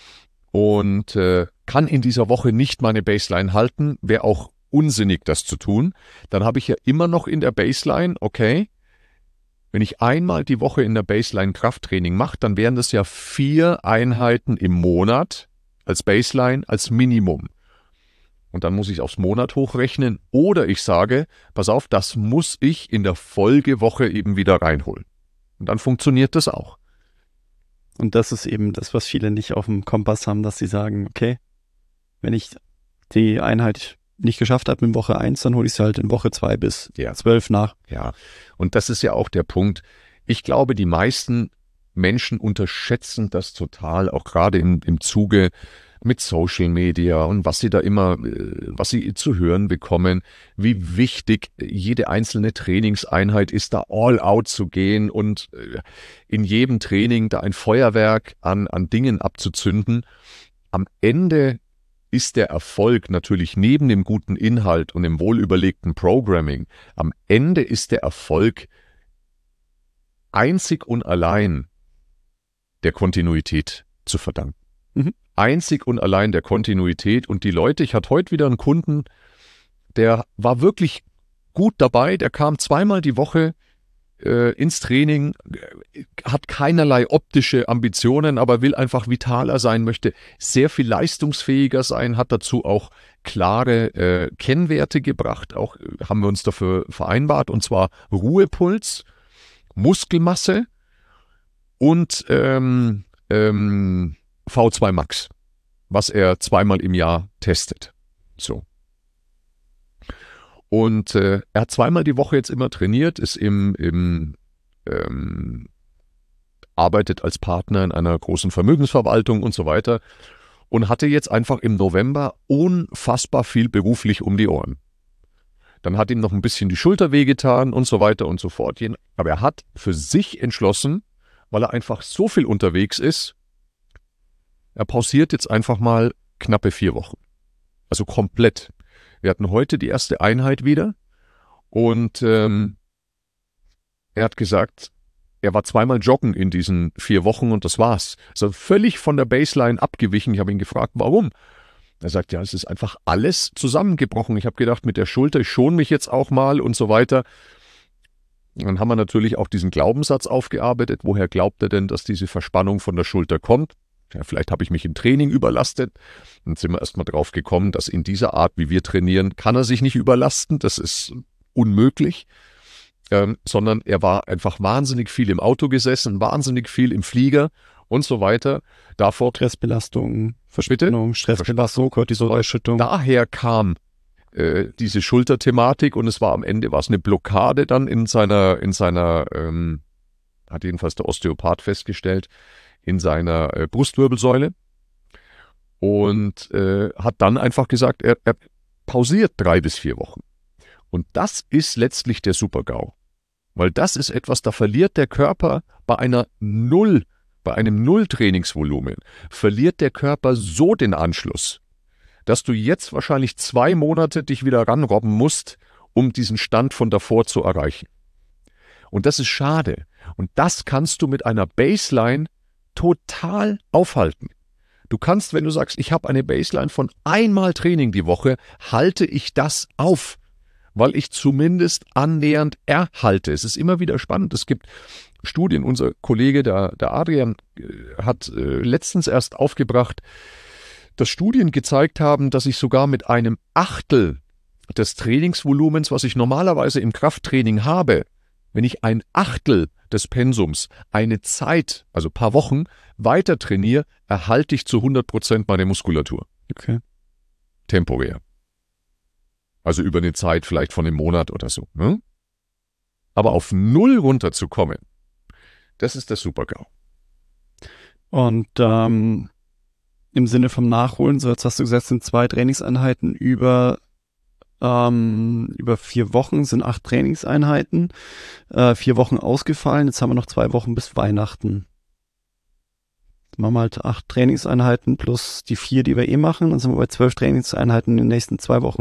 Speaker 1: und äh, kann in dieser Woche nicht meine Baseline halten, wäre auch unsinnig, das zu tun. Dann habe ich ja immer noch in der Baseline, okay, wenn ich einmal die Woche in der Baseline Krafttraining mache, dann wären das ja vier Einheiten im Monat als Baseline, als Minimum. Und dann muss ich aufs Monat hochrechnen oder ich sage, pass auf, das muss ich in der Folgewoche eben wieder reinholen. Und dann funktioniert das auch.
Speaker 2: Und das ist eben das, was viele nicht auf dem Kompass haben, dass sie sagen, okay, wenn ich die Einheit nicht geschafft habe in Woche eins, dann hole ich sie halt in Woche zwei bis
Speaker 1: Ja.
Speaker 2: zwölf nach.
Speaker 1: Ja, und das ist ja auch der Punkt. Ich glaube, die meisten Menschen unterschätzen das total, auch gerade im, im Zuge mit Social Media und was sie da immer, was sie zu hören bekommen, wie wichtig jede einzelne Trainingseinheit ist, da all out zu gehen und in jedem Training da ein Feuerwerk an, an Dingen abzuzünden. Am Ende ist der Erfolg natürlich neben dem guten Inhalt und dem wohlüberlegten Programming, am Ende ist der Erfolg einzig und allein der Kontinuität zu verdanken.
Speaker 2: Mhm.
Speaker 1: Einzig und allein der Kontinuität. Und die Leute, ich hatte heute wieder einen Kunden, der war wirklich gut dabei, der kam zweimal die Woche äh, ins Training, äh, hat keinerlei optische Ambitionen, aber will einfach vitaler sein, möchte sehr viel leistungsfähiger sein, hat dazu auch klare äh, Kennwerte gebracht, auch äh, haben wir uns dafür vereinbart, und zwar Ruhepuls, Muskelmasse und ähm, ähm, V zwei Max, was er zweimal im Jahr testet. So. Und äh, er hat zweimal die Woche jetzt immer trainiert, ist im, im ähm, arbeitet als Partner in einer großen Vermögensverwaltung und so weiter und hatte jetzt einfach im November unfassbar viel beruflich um die Ohren. Dann hat ihm noch ein bisschen die Schulter wehgetan und so weiter und so fort. Aber er hat für sich entschlossen, weil er einfach so viel unterwegs ist, er pausiert jetzt einfach mal knappe vier Wochen. Also komplett. Wir hatten heute die erste Einheit wieder und ähm, er hat gesagt, er war zweimal joggen in diesen vier Wochen und das war's. Also völlig von der Baseline abgewichen. Ich habe ihn gefragt, warum? Er sagt, ja, es ist einfach alles zusammengebrochen. Ich habe gedacht, mit der Schulter, ich schone mich jetzt auch mal und so weiter. Dann haben wir natürlich auch diesen Glaubenssatz aufgearbeitet. Woher glaubt er denn, dass diese Verspannung von der Schulter kommt? Ja, vielleicht habe ich mich im Training überlastet. Dann sind wir erstmal drauf gekommen, dass in dieser Art, wie wir trainieren, kann er sich nicht überlasten. Das ist unmöglich. Ähm, sondern er war einfach wahnsinnig viel im Auto gesessen, wahnsinnig viel im Flieger und so weiter. Davor
Speaker 2: Stressbelastung, Verspannung, Stressbelastung, Cortisolausschüttung.
Speaker 1: Daher kam äh, diese Schulterthematik und es war am Ende war es eine Blockade dann in seiner, in seiner, ähm, hat jedenfalls der Osteopath festgestellt, in seiner äh, Brustwirbelsäule und äh, hat dann einfach gesagt, er, er pausiert drei bis vier Wochen. Und das ist letztlich der Super-GAU. Weil das ist etwas, da verliert der Körper bei einer Null, bei einem Null-Trainingsvolumen, verliert der Körper so den Anschluss, dass du jetzt wahrscheinlich zwei Monate dich wieder ranrobben musst, um diesen Stand von davor zu erreichen. Und das ist schade. Und das kannst du mit einer Baseline total aufhalten. Du kannst, wenn du sagst, ich habe eine Baseline von einmal Training die Woche, halte ich das auf, weil ich zumindest annähernd erhalte. Es ist immer wieder spannend. Es gibt Studien, unser Kollege, der, der Adrian, hat äh, letztens erst aufgebracht, dass Studien gezeigt haben, dass ich sogar mit einem Achtel des Trainingsvolumens, was ich normalerweise im Krafttraining habe, wenn ich ein Achtel des Pensums eine Zeit, also ein paar Wochen, weiter trainiere, erhalte ich zu hundert Prozent meine Muskulatur.
Speaker 2: Okay.
Speaker 1: Temporär. Also über eine Zeit vielleicht von einem Monat oder so. Ne? Aber auf Null runterzukommen, Das ist der Super-GAU.
Speaker 2: Und ähm, im Sinne vom Nachholen, so jetzt hast du gesagt, sind zwei Trainingseinheiten über, ähm, über vier Wochen, sind acht Trainingseinheiten, äh, vier Wochen ausgefallen, jetzt haben wir noch zwei Wochen bis Weihnachten. Jetzt machen wir halt acht Trainingseinheiten plus die vier, die wir eh machen, dann sind wir bei zwölf Trainingseinheiten in den nächsten zwei Wochen.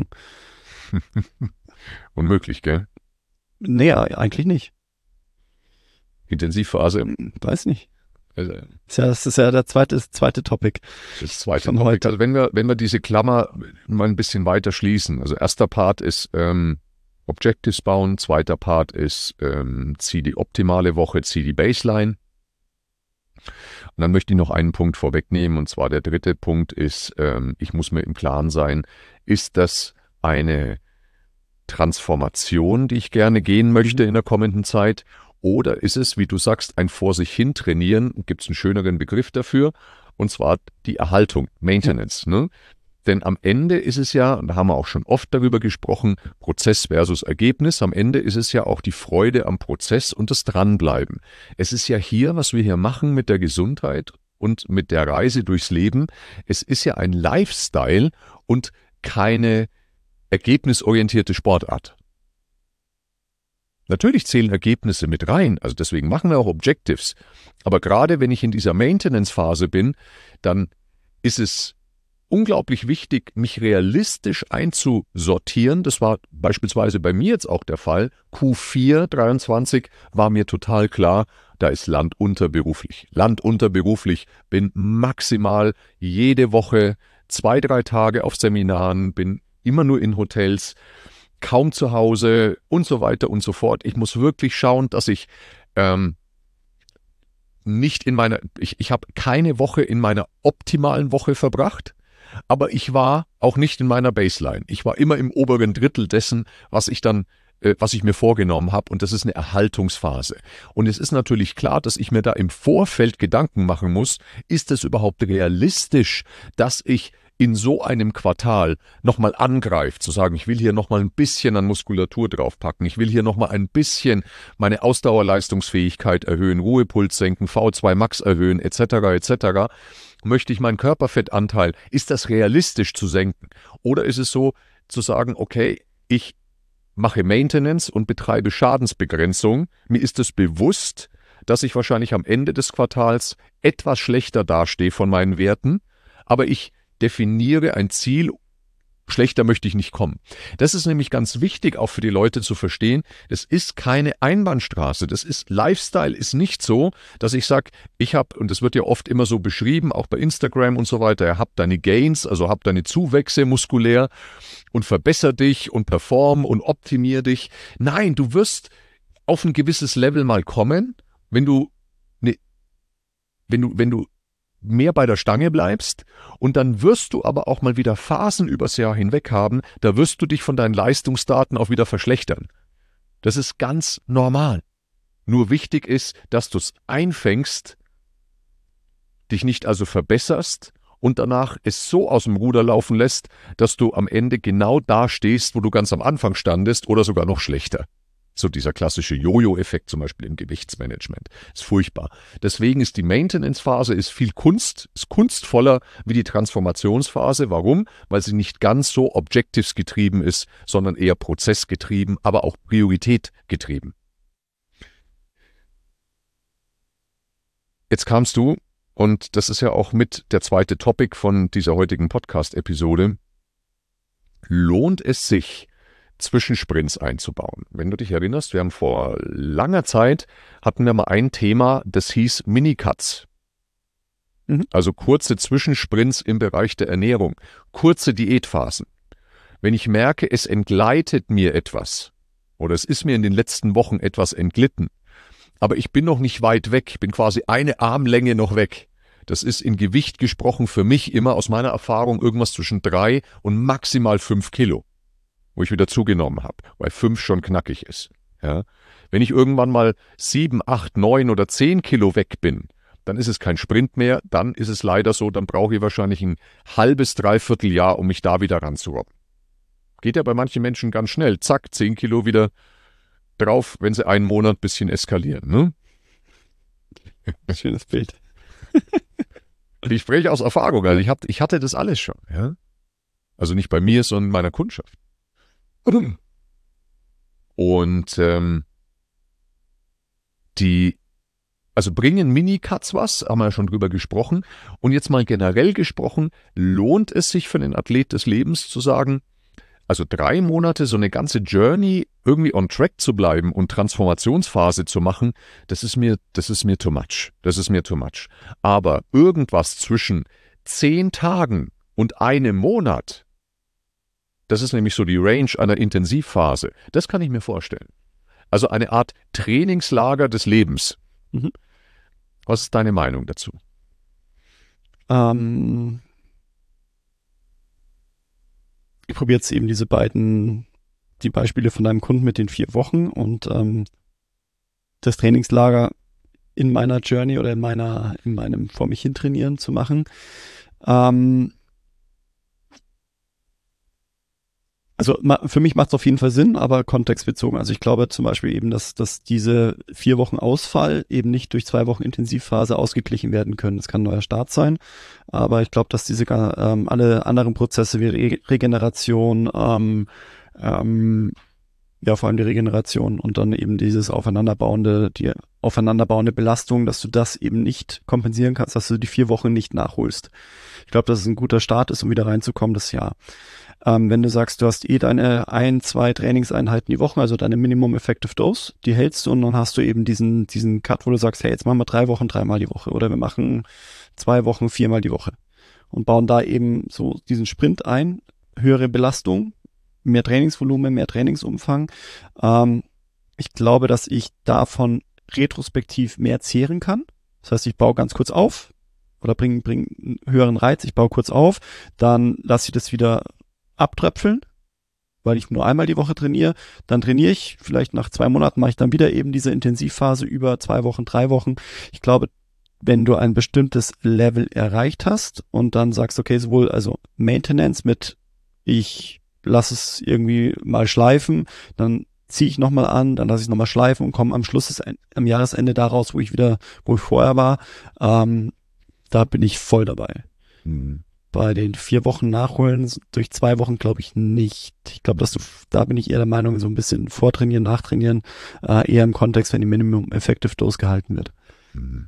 Speaker 1: Unmöglich, gell?
Speaker 2: Nee, eigentlich nicht.
Speaker 1: Intensivphase.
Speaker 2: Weiß nicht.
Speaker 1: Also,
Speaker 2: Das ist ja, das ist ja der zweite, das zweite Topic.
Speaker 1: Das zweite
Speaker 2: Von
Speaker 1: Topic.
Speaker 2: heute.
Speaker 1: Also wenn wir, wenn wir diese Klammer mal ein bisschen weiter schließen. Also erster Part ist ähm, Objectives bauen, zweiter Part ist ähm, zieh die optimale Woche, zieh die Baseline. Und dann möchte ich noch einen Punkt vorwegnehmen, und zwar der dritte Punkt ist, ähm, ich muss mir im Klaren sein, ist das eine Transformation, die ich gerne gehen möchte in der kommenden Zeit? Oder ist es, wie du sagst, ein vor sich hin trainieren, gibt es einen schöneren Begriff dafür, und zwar die Erhaltung, Maintenance. Ne? Denn am Ende ist es ja, und da haben wir auch schon oft darüber gesprochen, Prozess versus Ergebnis, am Ende ist es ja auch die Freude am Prozess und das Dranbleiben. Es ist ja hier, was wir hier machen mit der Gesundheit und mit der Reise durchs Leben, es ist ja ein Lifestyle und keine ergebnisorientierte Sportart. Natürlich zählen Ergebnisse mit rein, also deswegen machen wir auch Objectives. Aber gerade wenn ich in dieser Maintenance-Phase bin, dann ist es unglaublich wichtig, mich realistisch einzusortieren. Das war beispielsweise bei mir jetzt auch der Fall. Q vier dreiundzwanzig war mir total klar, da ist Land unter beruflich. Land unter beruflich, bin maximal jede Woche zwei, drei Tage auf Seminaren, bin immer nur in Hotels, kaum zu Hause und so weiter und so fort. Ich muss wirklich schauen, dass ich ähm, nicht in meiner, ich, ich habe keine Woche in meiner optimalen Woche verbracht, aber ich war auch nicht in meiner Baseline. Ich war immer im oberen Drittel dessen, was ich dann, äh, was ich mir vorgenommen habe, und das ist eine Erhaltungsphase. Und es ist natürlich klar, dass ich mir da im Vorfeld Gedanken machen muss, ist es überhaupt realistisch, dass ich in so einem Quartal nochmal angreift, zu sagen, ich will hier nochmal ein bisschen an Muskulatur draufpacken, ich will hier nochmal ein bisschen meine Ausdauerleistungsfähigkeit erhöhen, Ruhepuls senken, V zwei Max erhöhen, et cetera et cetera. Möchte ich meinen Körperfettanteil, ist das realistisch zu senken? Oder ist es so, zu sagen, okay, ich mache Maintenance und betreibe Schadensbegrenzung, mir ist es bewusst, dass ich wahrscheinlich am Ende des Quartals etwas schlechter dastehe von meinen Werten, aber ich definiere ein Ziel, schlechter möchte ich nicht kommen. Das ist nämlich ganz wichtig auch für die Leute zu verstehen, das ist keine Einbahnstraße, das ist Lifestyle, ist nicht so, dass ich sage, ich habe, und das wird ja oft immer so beschrieben, auch bei Instagram und so weiter, ihr habt deine Gains, also habt deine Zuwächse muskulär und verbessere dich und perform und optimier dich. Nein, du wirst auf ein gewisses Level mal kommen, wenn du, ne, wenn du, wenn du mehr bei der Stange bleibst, und dann wirst du aber auch mal wieder Phasen übers Jahr hinweg haben, da wirst du dich von deinen Leistungsdaten auch wieder verschlechtern. Das ist ganz normal. Nur wichtig ist, dass du es einfängst, dich nicht also verbesserst und danach es so aus dem Ruder laufen lässt, dass du am Ende genau da stehst, wo du ganz am Anfang standest, oder sogar noch schlechter. So dieser klassische Jojo-Effekt zum Beispiel im Gewichtsmanagement. Ist furchtbar. Deswegen ist die Maintenance-Phase ist viel Kunst, ist kunstvoller wie die Transformationsphase. Warum? Weil sie nicht ganz so Objectives getrieben ist, sondern eher prozessgetrieben, aber auch Priorität getrieben. Jetzt kamst du, und das ist ja auch mit der zweite Topic von dieser heutigen Podcast-Episode, lohnt es sich, Zwischensprints einzubauen. Wenn du dich erinnerst, wir haben vor langer Zeit, hatten wir mal ein Thema, das hieß Minicuts. Mhm. Also kurze Zwischensprints im Bereich der Ernährung, kurze Diätphasen. Wenn ich merke, es entgleitet mir etwas oder es ist mir in den letzten Wochen etwas entglitten, aber ich bin noch nicht weit weg, ich bin quasi eine Armlänge noch weg. Das ist in Gewicht gesprochen für mich immer aus meiner Erfahrung irgendwas zwischen drei und maximal fünf Kilo. Wo ich wieder zugenommen habe, weil fünf schon knackig ist. Ja? Wenn ich irgendwann mal sieben, acht, neun oder zehn Kilo weg bin, dann ist es kein Sprint mehr, dann ist es leider so, dann brauche ich wahrscheinlich ein halbes, dreiviertel Jahr, um mich da wieder ranzurobben. Geht ja bei manchen Menschen ganz schnell, zack, zehn Kilo wieder drauf, wenn sie einen Monat ein bisschen eskalieren. Ne?
Speaker 2: Schönes Bild.
Speaker 1: Ich spreche aus Erfahrung, also ich, hab, ich hatte das alles schon. Ja? Also nicht bei mir, sondern meiner Kundschaft. Und ähm, die, also bringen Minicuts was, haben wir ja schon drüber gesprochen. Und jetzt mal generell gesprochen, lohnt es sich für den Athlet des Lebens zu sagen, also drei Monate so eine ganze Journey irgendwie on track zu bleiben und Transformationsphase zu machen, das ist mir, das ist mir too much. Das ist mir too much. Aber irgendwas zwischen zehn Tagen und einem Monat, das ist nämlich so die Range einer Intensivphase, das kann ich mir vorstellen. Also eine Art Trainingslager des Lebens.
Speaker 2: Mhm.
Speaker 1: Was ist deine Meinung dazu?
Speaker 2: Ähm, ich probiere jetzt eben diese beiden, die Beispiele von deinem Kunden mit den vier Wochen und ähm, das Trainingslager in meiner Journey oder in meiner, in meinem vor mich hin trainieren zu machen. Ähm, also ma, für mich macht es auf jeden Fall Sinn, aber kontextbezogen. Also ich glaube zum Beispiel eben, dass, dass diese vier Wochen Ausfall eben nicht durch zwei Wochen Intensivphase ausgeglichen werden können. Das kann ein neuer Start sein, aber ich glaube, dass diese ähm, alle anderen Prozesse wie Re Regeneration, ähm, ähm, ja vor allem die Regeneration und dann eben dieses aufeinanderbauende, die aufeinanderbauende Belastung, dass du das eben nicht kompensieren kannst, dass du die vier Wochen nicht nachholst. Ich glaube, dass es ein guter Start ist, um wieder reinzukommen, das Jahr. Ähm, wenn du sagst, du hast eh deine ein, zwei Trainingseinheiten die Woche, also deine Minimum Effective Dose, die hältst du und dann hast du eben diesen, diesen Cut, wo du sagst, hey, jetzt machen wir drei Wochen dreimal die Woche oder wir machen zwei Wochen viermal die Woche und bauen da eben so diesen Sprint ein, höhere Belastung, mehr Trainingsvolumen, mehr Trainingsumfang. Ähm, ich glaube, dass ich davon retrospektiv mehr zehren kann. Das heißt, ich baue ganz kurz auf oder bringe bring einen höheren Reiz, ich baue kurz auf, dann lasse ich das wieder abtröpfeln, weil ich nur einmal die Woche trainiere. Dann trainiere ich, vielleicht nach zwei Monaten mache ich dann wieder eben diese Intensivphase über zwei Wochen, drei Wochen. Ich glaube, wenn du ein bestimmtes Level erreicht hast und dann sagst, okay, sowohl also Maintenance mit ich lasse es irgendwie mal schleifen, dann ziehe ich nochmal an, dann lasse ich es nochmal schleifen und komme am Schluss des, am Jahresende da raus, wo ich wieder, wo ich vorher war. Ähm, da bin ich voll dabei.
Speaker 1: Hm.
Speaker 2: Bei den vier Wochen nachholen durch zwei Wochen glaube ich nicht. Ich glaube, dass du, da bin ich eher der Meinung, so ein bisschen vortrainieren, nachtrainieren, äh, eher im Kontext, wenn die Minimum Effective Dose gehalten wird.
Speaker 1: Hm.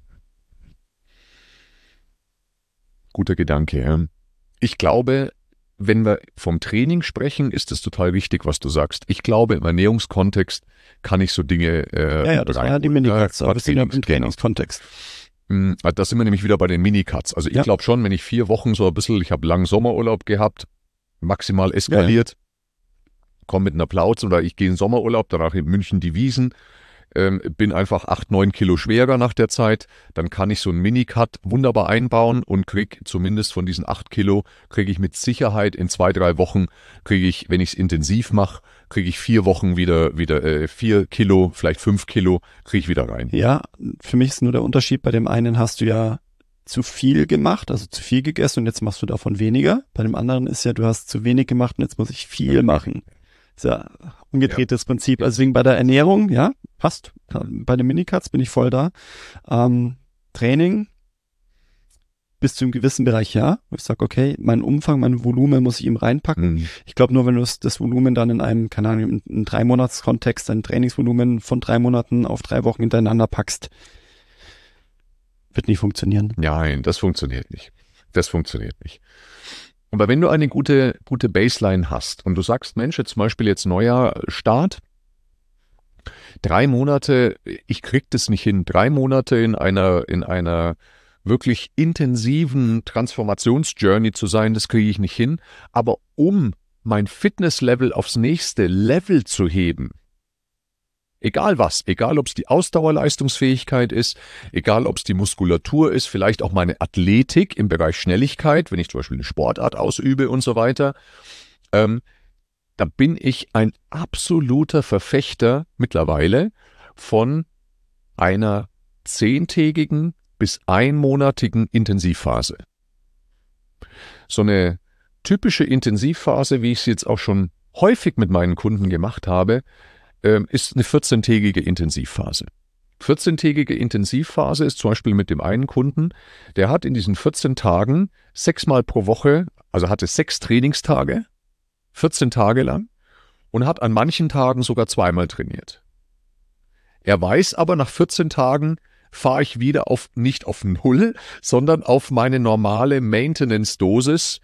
Speaker 1: Guter Gedanke. Ja. Ich glaube, wenn wir vom Training sprechen, ist es total wichtig, was du sagst. Ich glaube, im Ernährungskontext kann ich so Dinge äh,
Speaker 2: Ja, ja, das war ja die Minicuts,
Speaker 1: ja,
Speaker 2: aber wir sind ja im Trainingskontext.
Speaker 1: Da sind wir nämlich wieder bei den Minicuts. Also ich
Speaker 2: Ja.
Speaker 1: glaube schon, wenn ich vier Wochen so ein bisschen, ich habe langen Sommerurlaub gehabt, maximal eskaliert, ja, ja. komme mit einer Plauze oder ich gehe in Sommerurlaub, danach in München die Wiesn, ähm, bin einfach acht, neun Kilo schwerer nach der Zeit, dann kann ich so einen Minicut wunderbar einbauen und kriege zumindest von diesen acht Kilo, kriege ich mit Sicherheit in zwei, drei Wochen, kriege ich, wenn ich es intensiv mache, kriege ich vier Wochen wieder, wieder äh, vier Kilo, vielleicht fünf Kilo, kriege ich wieder rein.
Speaker 2: Ja, für mich ist nur der Unterschied, bei dem einen hast du ja zu viel gemacht, also zu viel gegessen und jetzt machst du davon weniger. Bei dem anderen ist ja, du hast zu wenig gemacht und jetzt muss ich viel machen. Das ist ja umgedrehtes ja. Prinzip. Also deswegen bei der Ernährung, ja, passt. Bei den Minicuts bin ich voll da. Ähm, Training bis zu einem gewissen Bereich, ja. Ich sage, okay, mein Umfang, mein Volumen muss ich ihm reinpacken. Mhm. Ich glaube, nur wenn du das, das Volumen dann in einem, keine Ahnung, in drei Monats-Kontext, ein Trainingsvolumen von drei Monaten auf drei Wochen hintereinander packst, wird nicht funktionieren.
Speaker 1: Nein, das funktioniert nicht. Das funktioniert nicht. Aber wenn du eine gute, gute Baseline hast und du sagst, Mensch, jetzt zum Beispiel jetzt neuer Start, drei Monate, ich krieg das nicht hin, drei Monate in einer, in einer wirklich intensiven Transformationsjourney zu sein, das kriege ich nicht hin. Aber um mein Fitnesslevel aufs nächste Level zu heben, egal was, egal ob es die Ausdauerleistungsfähigkeit ist, egal ob es die Muskulatur ist, vielleicht auch meine Athletik im Bereich Schnelligkeit, wenn ich zum Beispiel eine Sportart ausübe und so weiter, ähm, da bin ich ein absoluter Verfechter mittlerweile von einer zehntägigen bis einmonatigen Intensivphase. So eine typische Intensivphase, wie ich es jetzt auch schon häufig mit meinen Kunden gemacht habe, ist eine vierzehntägige Intensivphase. vierzehntägige Intensivphase ist zum Beispiel mit dem einen Kunden, der hat in diesen vierzehn Tagen sechsmal pro Woche, also hatte sechs Trainingstage, vierzehn Tage lang und hat an manchen Tagen sogar zweimal trainiert. Er weiß aber, nach vierzehn Tagen fahre ich wieder auf, nicht auf Null, sondern auf meine normale Maintenance-Dosis,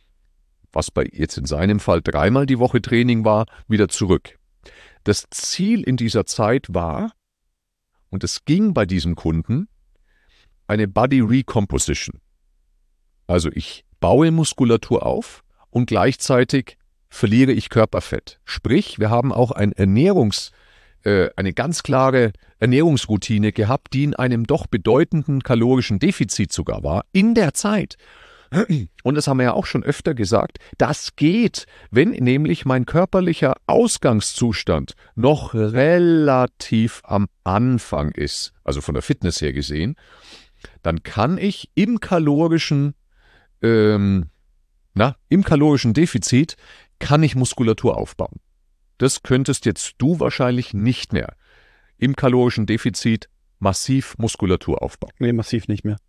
Speaker 1: was bei jetzt in seinem Fall dreimal die Woche Training war, wieder zurück. Das Ziel in dieser Zeit war, und es ging bei diesem Kunden, eine Body Recomposition. Also ich baue Muskulatur auf und gleichzeitig verliere ich Körperfett. Sprich, wir haben auch ein Ernährungs, äh, eine ganz klare Ernährungsroutine gehabt, die in einem doch bedeutenden kalorischen Defizit sogar war, in der Zeit. Und das haben wir ja auch schon öfter gesagt, das geht, wenn nämlich mein körperlicher Ausgangszustand noch relativ am Anfang ist, also von der Fitness her gesehen, dann kann ich im kalorischen, ähm, na, im kalorischen Defizit kann ich Muskulatur aufbauen. Das könntest jetzt du wahrscheinlich nicht mehr. Im kalorischen Defizit massiv Muskulatur aufbauen.
Speaker 2: Nee, massiv nicht mehr.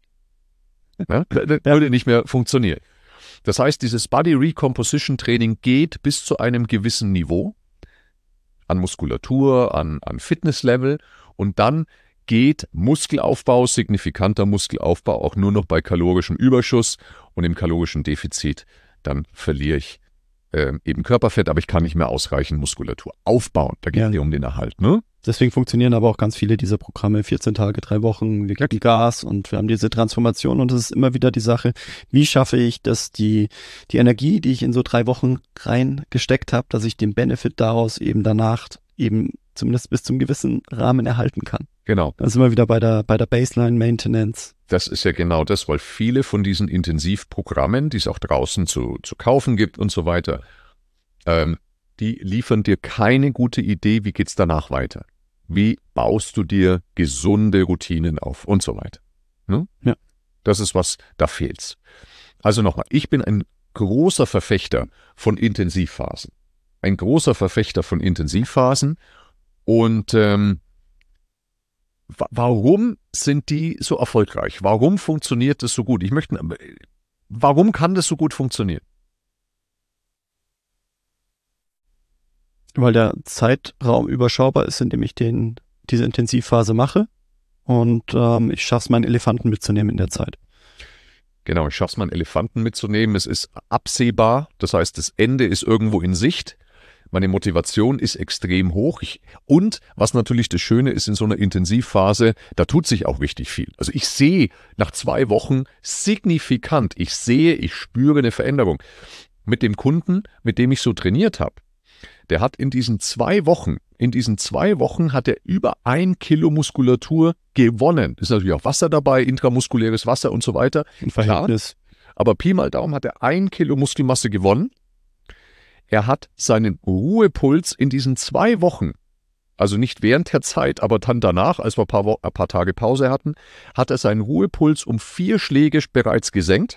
Speaker 1: Ja, das würde nicht mehr funktionieren. Das heißt, dieses Body Recomposition Training geht bis zu einem gewissen Niveau an Muskulatur, an, an Fitnesslevel und dann geht Muskelaufbau, signifikanter Muskelaufbau auch nur noch bei kalorischem Überschuss und im kalorischen Defizit, dann verliere ich äh, eben Körperfett, aber ich kann nicht mehr ausreichend Muskulatur aufbauen. Da geht es ja um den Erhalt, ne?
Speaker 2: Deswegen funktionieren aber auch ganz viele dieser Programme, vierzehn Tage, drei Wochen, wir geben Gas und wir haben diese Transformation und es ist immer wieder die Sache, wie schaffe ich, dass die, die Energie, die ich in so drei Wochen reingesteckt habe, dass ich den Benefit daraus eben danach eben zumindest bis zum gewissen Rahmen erhalten kann.
Speaker 1: Genau.
Speaker 2: Das ist immer wieder bei der, bei der Baseline Maintenance.
Speaker 1: Das ist ja genau das, weil viele von diesen Intensivprogrammen, die es auch draußen zu, zu kaufen gibt und so weiter, ähm, die liefern dir keine gute Idee, wie geht's danach weiter. Wie baust du dir gesunde Routinen auf und so weiter. Ne?
Speaker 2: Ja.
Speaker 1: Das ist was, da fehlt's. Also nochmal, ich bin ein großer Verfechter von Intensivphasen. Ein großer Verfechter von Intensivphasen. Und ähm, wa- warum sind die so erfolgreich? Warum funktioniert das so gut? Ich möchte, warum kann das so gut funktionieren?
Speaker 2: Weil der Zeitraum überschaubar ist, in dem ich den, diese Intensivphase mache und ähm, ich schaffe es, meinen Elefanten mitzunehmen in der Zeit.
Speaker 1: Genau, ich schaffe es, meinen Elefanten mitzunehmen. Es ist absehbar, das heißt, das Ende ist irgendwo in Sicht. Meine Motivation ist extrem hoch. Ich, und was natürlich das Schöne ist in so einer Intensivphase, da tut sich auch richtig viel. Also ich sehe nach zwei Wochen signifikant, ich sehe, ich spüre eine Veränderung. Mit dem Kunden, mit dem ich so trainiert habe, der hat in diesen zwei Wochen, in diesen zwei Wochen hat er über ein Kilo Muskulatur gewonnen. Ist natürlich auch Wasser dabei, intramuskuläres Wasser und so weiter.
Speaker 2: Im Verhältnis.
Speaker 1: Klar, aber Pi mal Daumen hat er ein Kilo Muskelmasse gewonnen. Er hat seinen Ruhepuls in diesen zwei Wochen, also nicht während der Zeit, aber dann danach, als wir ein paar, Wo- ein paar Tage Pause hatten, hat er seinen Ruhepuls um vier Schläge bereits gesenkt.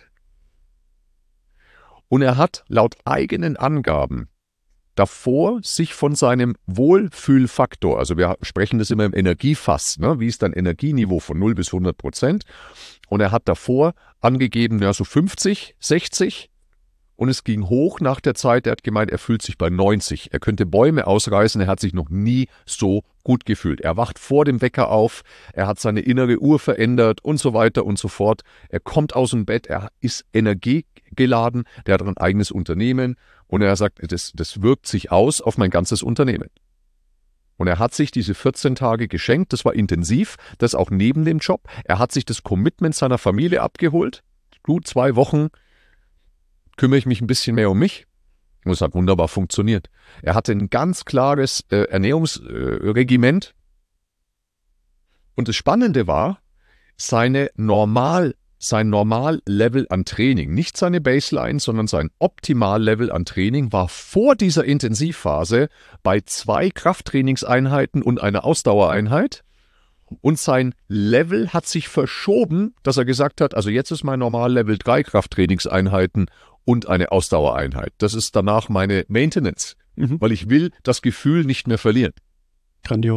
Speaker 1: Und er hat laut eigenen Angaben davor sich von seinem Wohlfühlfaktor, also wir sprechen das immer im Energiefass, ne? Wie ist dein Energieniveau von null bis hundert Prozent? Und er hat davor angegeben, ja so fünfzig, sechzig und es ging hoch nach der Zeit, er hat gemeint, er fühlt sich bei neunzig. Er könnte Bäume ausreißen, er hat sich noch nie so gut gefühlt. Er wacht vor dem Wecker auf, er hat seine innere Uhr verändert und so weiter und so fort. Er kommt aus dem Bett, er ist energiegeladen, der hat ein eigenes Unternehmen. Und er sagt, das, das wirkt sich aus auf mein ganzes Unternehmen. Und er hat sich diese vierzehn Tage geschenkt, das war intensiv, das auch neben dem Job. Er hat sich das Commitment seiner Familie abgeholt. Gut, zwei Wochen kümmere ich mich ein bisschen mehr um mich. Und es hat wunderbar funktioniert. Er hatte ein ganz klares äh, Ernährungsregiment. Und das Spannende war, seine Normal Sein Normallevel an Training, nicht seine Baseline, sondern sein Optimallevel an Training war vor dieser Intensivphase bei zwei Krafttrainingseinheiten und einer Ausdauereinheit. Und sein Level hat sich verschoben, dass er gesagt hat, also jetzt ist mein Normallevel drei Krafttrainingseinheiten und eine Ausdauereinheit. Das ist danach meine Maintenance,
Speaker 2: Mhm.
Speaker 1: weil ich will das Gefühl nicht mehr verlieren.
Speaker 2: Grandios.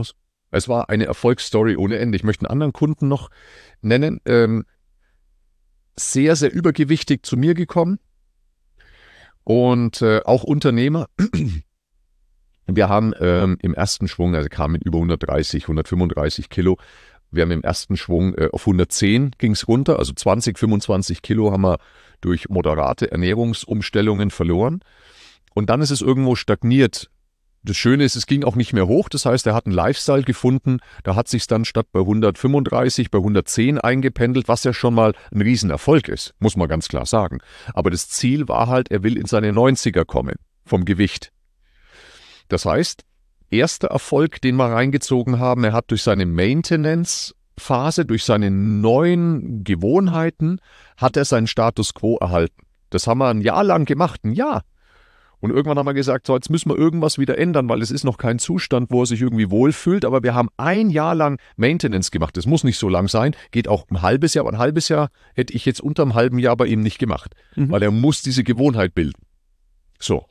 Speaker 1: Es war eine Erfolgsstory ohne Ende. Ich möchte einen anderen Kunden noch nennen. Ähm, sehr, sehr übergewichtig zu mir gekommen und äh, auch Unternehmer. Wir haben ähm, im ersten Schwung, also kamen mit über hundertdreißig, hundertfünfunddreißig Kilo. Wir haben im ersten Schwung äh, auf hundertzehn ging es runter, also zwanzig, fünfundzwanzig Kilo haben wir durch moderate Ernährungsumstellungen verloren. Und dann ist es irgendwo stagniert. Das Schöne ist, es ging auch nicht mehr hoch. Das heißt, er hat einen Lifestyle gefunden. Da hat sich dann statt bei hundertfünfunddreißig, bei hundertzehn eingependelt, was ja schon mal ein Riesenerfolg ist, muss man ganz klar sagen. Aber das Ziel war halt, er will in seine neunziger kommen, vom Gewicht. Das heißt, erster Erfolg, den wir reingezogen haben, er hat durch seine Maintenance-Phase, durch seine neuen Gewohnheiten, hat er seinen Status quo erhalten. Das haben wir ein Jahr lang gemacht, ein Jahr. Und irgendwann haben wir gesagt, so, jetzt müssen wir irgendwas wieder ändern, weil es ist noch kein Zustand, wo er sich irgendwie wohlfühlt. Aber wir haben ein Jahr lang Maintenance gemacht. Das muss nicht so lang sein, geht auch ein halbes Jahr. Aber ein halbes Jahr hätte ich jetzt unter einem halben Jahr bei ihm nicht gemacht, mhm. weil er muss diese Gewohnheit bilden. So.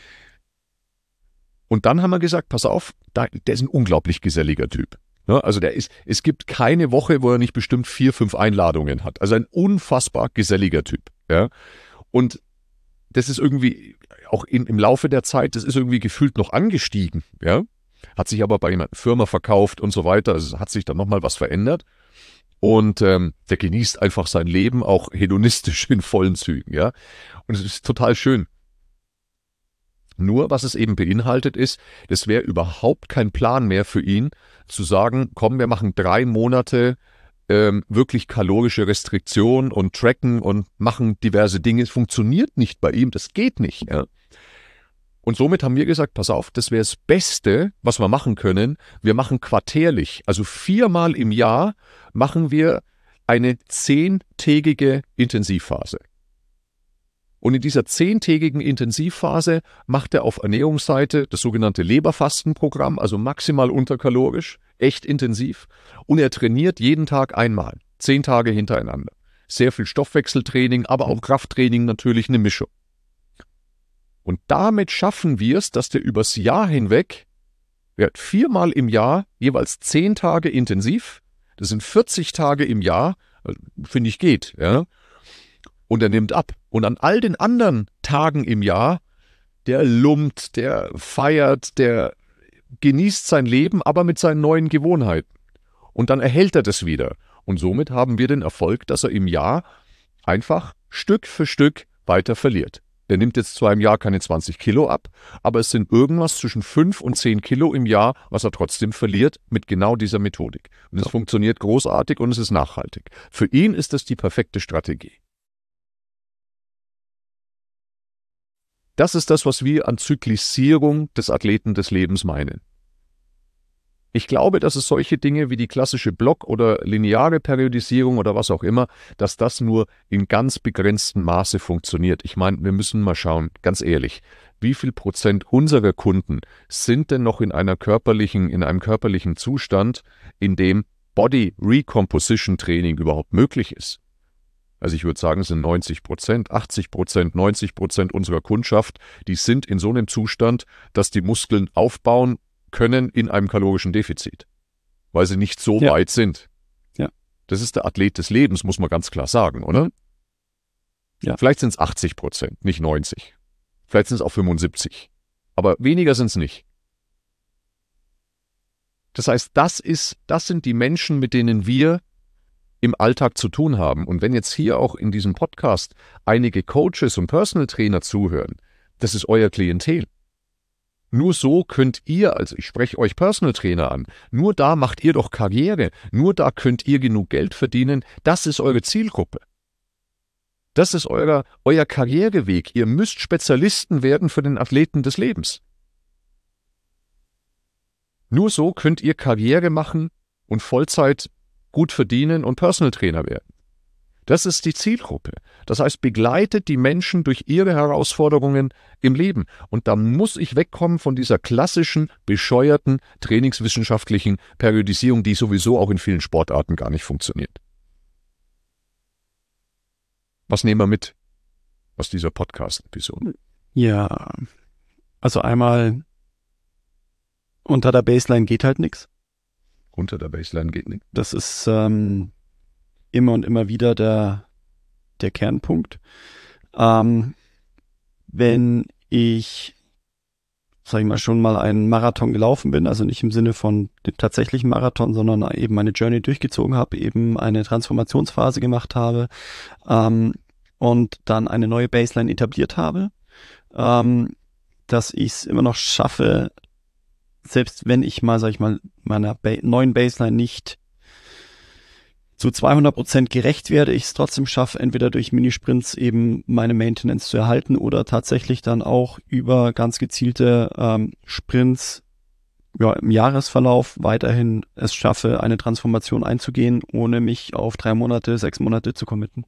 Speaker 1: Und dann haben wir gesagt, pass auf, der ist ein unglaublich geselliger Typ. Ja, also der ist, es gibt keine Woche, wo er nicht bestimmt vier, fünf Einladungen hat. Also ein unfassbar geselliger Typ. Ja. Und das ist irgendwie auch in, im Laufe der Zeit, das ist irgendwie gefühlt noch angestiegen. Ja. Hat sich aber bei einer Firma verkauft und so weiter. Also hat sich dann nochmal was verändert. Und ähm, der genießt einfach sein Leben auch hedonistisch in vollen Zügen. Ja. Und es ist total schön. Nur, was es eben beinhaltet ist, das wäre überhaupt kein Plan mehr für ihn, zu sagen, komm, wir machen drei Monate ähm, wirklich kalorische Restriktion und tracken und machen diverse Dinge. Es funktioniert nicht bei ihm, das geht nicht. Ja. Und somit haben wir gesagt, pass auf, das wäre das Beste, was wir machen können. Wir machen quartärlich, also viermal im Jahr machen wir eine zehntägige Intensivphase. Und in dieser zehntägigen Intensivphase macht er auf Ernährungsseite das sogenannte Leberfastenprogramm, also maximal unterkalorisch, echt intensiv. Und er trainiert jeden Tag einmal, zehn Tage hintereinander. Sehr viel Stoffwechseltraining, aber auch Krafttraining, natürlich eine Mischung. Und damit schaffen wir es, dass der übers Jahr hinweg, er hat viermal im Jahr jeweils zehn Tage intensiv, das sind vierzig Tage im Jahr, finde ich geht, ja. Und er nimmt ab. Und an all den anderen Tagen im Jahr, der lumpt, der feiert, der genießt sein Leben, aber mit seinen neuen Gewohnheiten. Und dann erhält er das wieder. Und somit haben wir den Erfolg, dass er im Jahr einfach Stück für Stück weiter verliert. Der nimmt jetzt zwar im Jahr keine zwanzig Kilo ab, aber es sind irgendwas zwischen fünf und zehn Kilo im Jahr, was er trotzdem verliert mit genau dieser Methodik. Und es so. funktioniert großartig und es ist nachhaltig. Für ihn ist das die perfekte Strategie. Das ist das, was wir an Zyklisierung des Athleten des Lebens meinen. Ich glaube, dass es solche Dinge wie die klassische Block- oder lineare Periodisierung oder was auch immer, dass das nur in ganz begrenztem Maße funktioniert. Ich meine, wir müssen mal schauen, ganz ehrlich, wie viel Prozent unserer Kunden sind denn noch in einer körperlichen, in einem körperlichen Zustand, in dem Body Recomposition Training überhaupt möglich ist? Also ich würde sagen, es sind neunzig Prozent, achtzig Prozent, neunzig Prozent unserer Kundschaft, die sind in so einem Zustand, dass die Muskeln aufbauen können in einem kalorischen Defizit, weil sie nicht so ja. weit sind.
Speaker 2: Ja.
Speaker 1: Das ist der Athlet des Lebens, muss man ganz klar sagen, oder?
Speaker 2: Ja.
Speaker 1: Vielleicht sind es achtzig Prozent, nicht neunzig. Vielleicht sind es auch fünfundsiebzig. Aber weniger sind es nicht. Das heißt, das ist, das sind die Menschen, mit denen wir im Alltag zu tun haben. Und wenn jetzt hier auch in diesem Podcast einige Coaches und Personal Trainer zuhören, das ist euer Klientel. Nur so könnt ihr, also ich spreche euch Personal Trainer an, nur da macht ihr doch Karriere, nur da könnt ihr genug Geld verdienen, das ist eure Zielgruppe. Das ist euer, euer Karriereweg. Ihr müsst Spezialisten werden für den Athleten des Lebens. Nur so könnt ihr Karriere machen und Vollzeit gut verdienen und Personal Trainer werden. Das ist die Zielgruppe. Das heißt, begleitet die Menschen durch ihre Herausforderungen im Leben. Und da muss ich wegkommen von dieser klassischen, bescheuerten, trainingswissenschaftlichen Periodisierung, die sowieso auch in vielen Sportarten gar nicht funktioniert. Was nehmen wir mit aus dieser Podcast-Episode?
Speaker 2: Ja, also einmal unter der Baseline geht halt nichts.
Speaker 1: unter der Baseline geht nicht.
Speaker 2: Das ist ähm, immer und immer wieder der, der Kernpunkt. Ähm, wenn ich, sag ich mal, schon mal einen Marathon gelaufen bin, also nicht im Sinne von dem tatsächlichen Marathon, sondern eben meine Journey durchgezogen habe, eben eine Transformationsphase gemacht habe ähm, und dann eine neue Baseline etabliert habe, ähm, dass ich es immer noch schaffe, selbst wenn ich mal, sag ich mal, meiner ba- neuen Baseline nicht zu zweihundert Prozent gerecht werde, ich es trotzdem schaffe, entweder durch Minisprints eben meine Maintenance zu erhalten oder tatsächlich dann auch über ganz gezielte ähm, Sprints ja, im Jahresverlauf weiterhin es schaffe, eine Transformation einzugehen, ohne mich auf drei Monate, sechs Monate zu committen.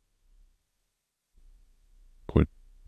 Speaker 1: Cool.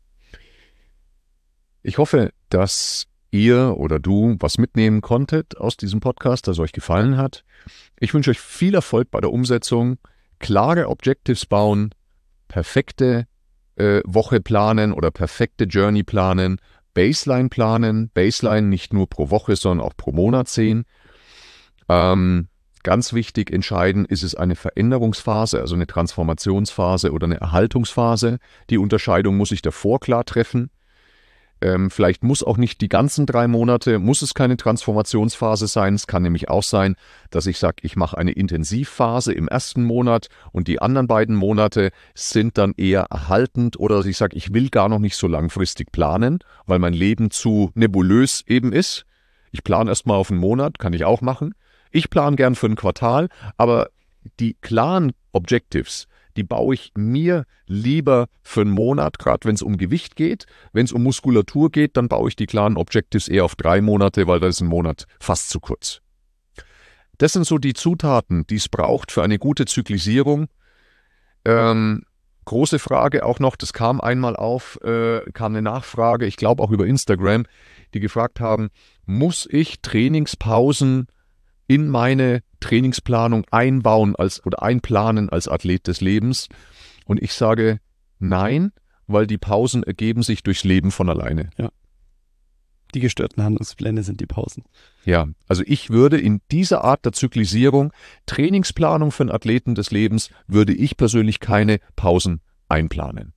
Speaker 1: Ich hoffe, dass ihr oder du was mitnehmen konntet aus diesem Podcast, das euch gefallen hat. Ich wünsche euch viel Erfolg bei der Umsetzung, klare Objectives bauen, perfekte äh, Woche planen oder perfekte Journey planen, Baseline planen, Baseline nicht nur pro Woche, sondern auch pro Monat sehen. Ähm, ganz wichtig entscheiden, ist es eine Veränderungsphase, also eine Transformationsphase oder eine Erhaltungsphase. Die Unterscheidung muss ich davor klar treffen. Ähm, vielleicht muss auch nicht die ganzen drei Monate, muss es keine Transformationsphase sein. Es kann nämlich auch sein, dass ich sage, ich mache eine Intensivphase im ersten Monat und die anderen beiden Monate sind dann eher erhaltend oder dass ich sage, ich will gar noch nicht so langfristig planen, weil mein Leben zu nebulös eben ist. Ich plane erstmal auf einen Monat, kann ich auch machen. Ich plane gern für ein Quartal, aber die klaren Objectives, die baue ich mir lieber für einen Monat, gerade wenn es um Gewicht geht. Wenn es um Muskulatur geht, dann baue ich die klaren Objectives eher auf drei Monate, weil da ist ein Monat fast zu kurz. Das sind so die Zutaten, die es braucht für eine gute Zyklisierung. Ähm, große Frage auch noch, das kam einmal auf, äh, kam eine Nachfrage, ich glaube auch über Instagram, die gefragt haben, muss ich Trainingspausen in meine Trainingsplanung einbauen als oder einplanen als Athlet des Lebens? Und ich sage nein, weil die Pausen ergeben sich durchs Leben von alleine.
Speaker 2: Ja. Die gestörten Handlungspläne sind die Pausen.
Speaker 1: Ja, also ich würde in dieser Art der Zyklisierung, Trainingsplanung für einen Athleten des Lebens, würde ich persönlich keine Pausen einplanen.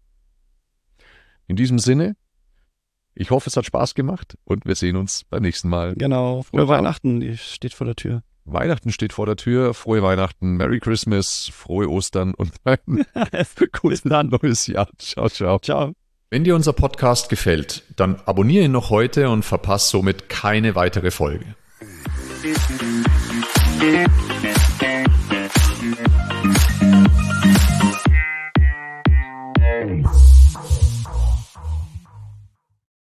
Speaker 1: In diesem Sinne, ich hoffe, es hat Spaß gemacht und wir sehen uns beim nächsten Mal.
Speaker 2: Genau, frohe Weihnachten, die steht vor der Tür.
Speaker 1: Weihnachten steht vor der Tür, frohe Weihnachten, Merry Christmas, frohe Ostern und ein gutes neues Jahr. Ciao, ciao.
Speaker 2: Ciao.
Speaker 1: Wenn dir unser Podcast gefällt, dann abonniere ihn noch heute und verpasse somit keine weitere Folge.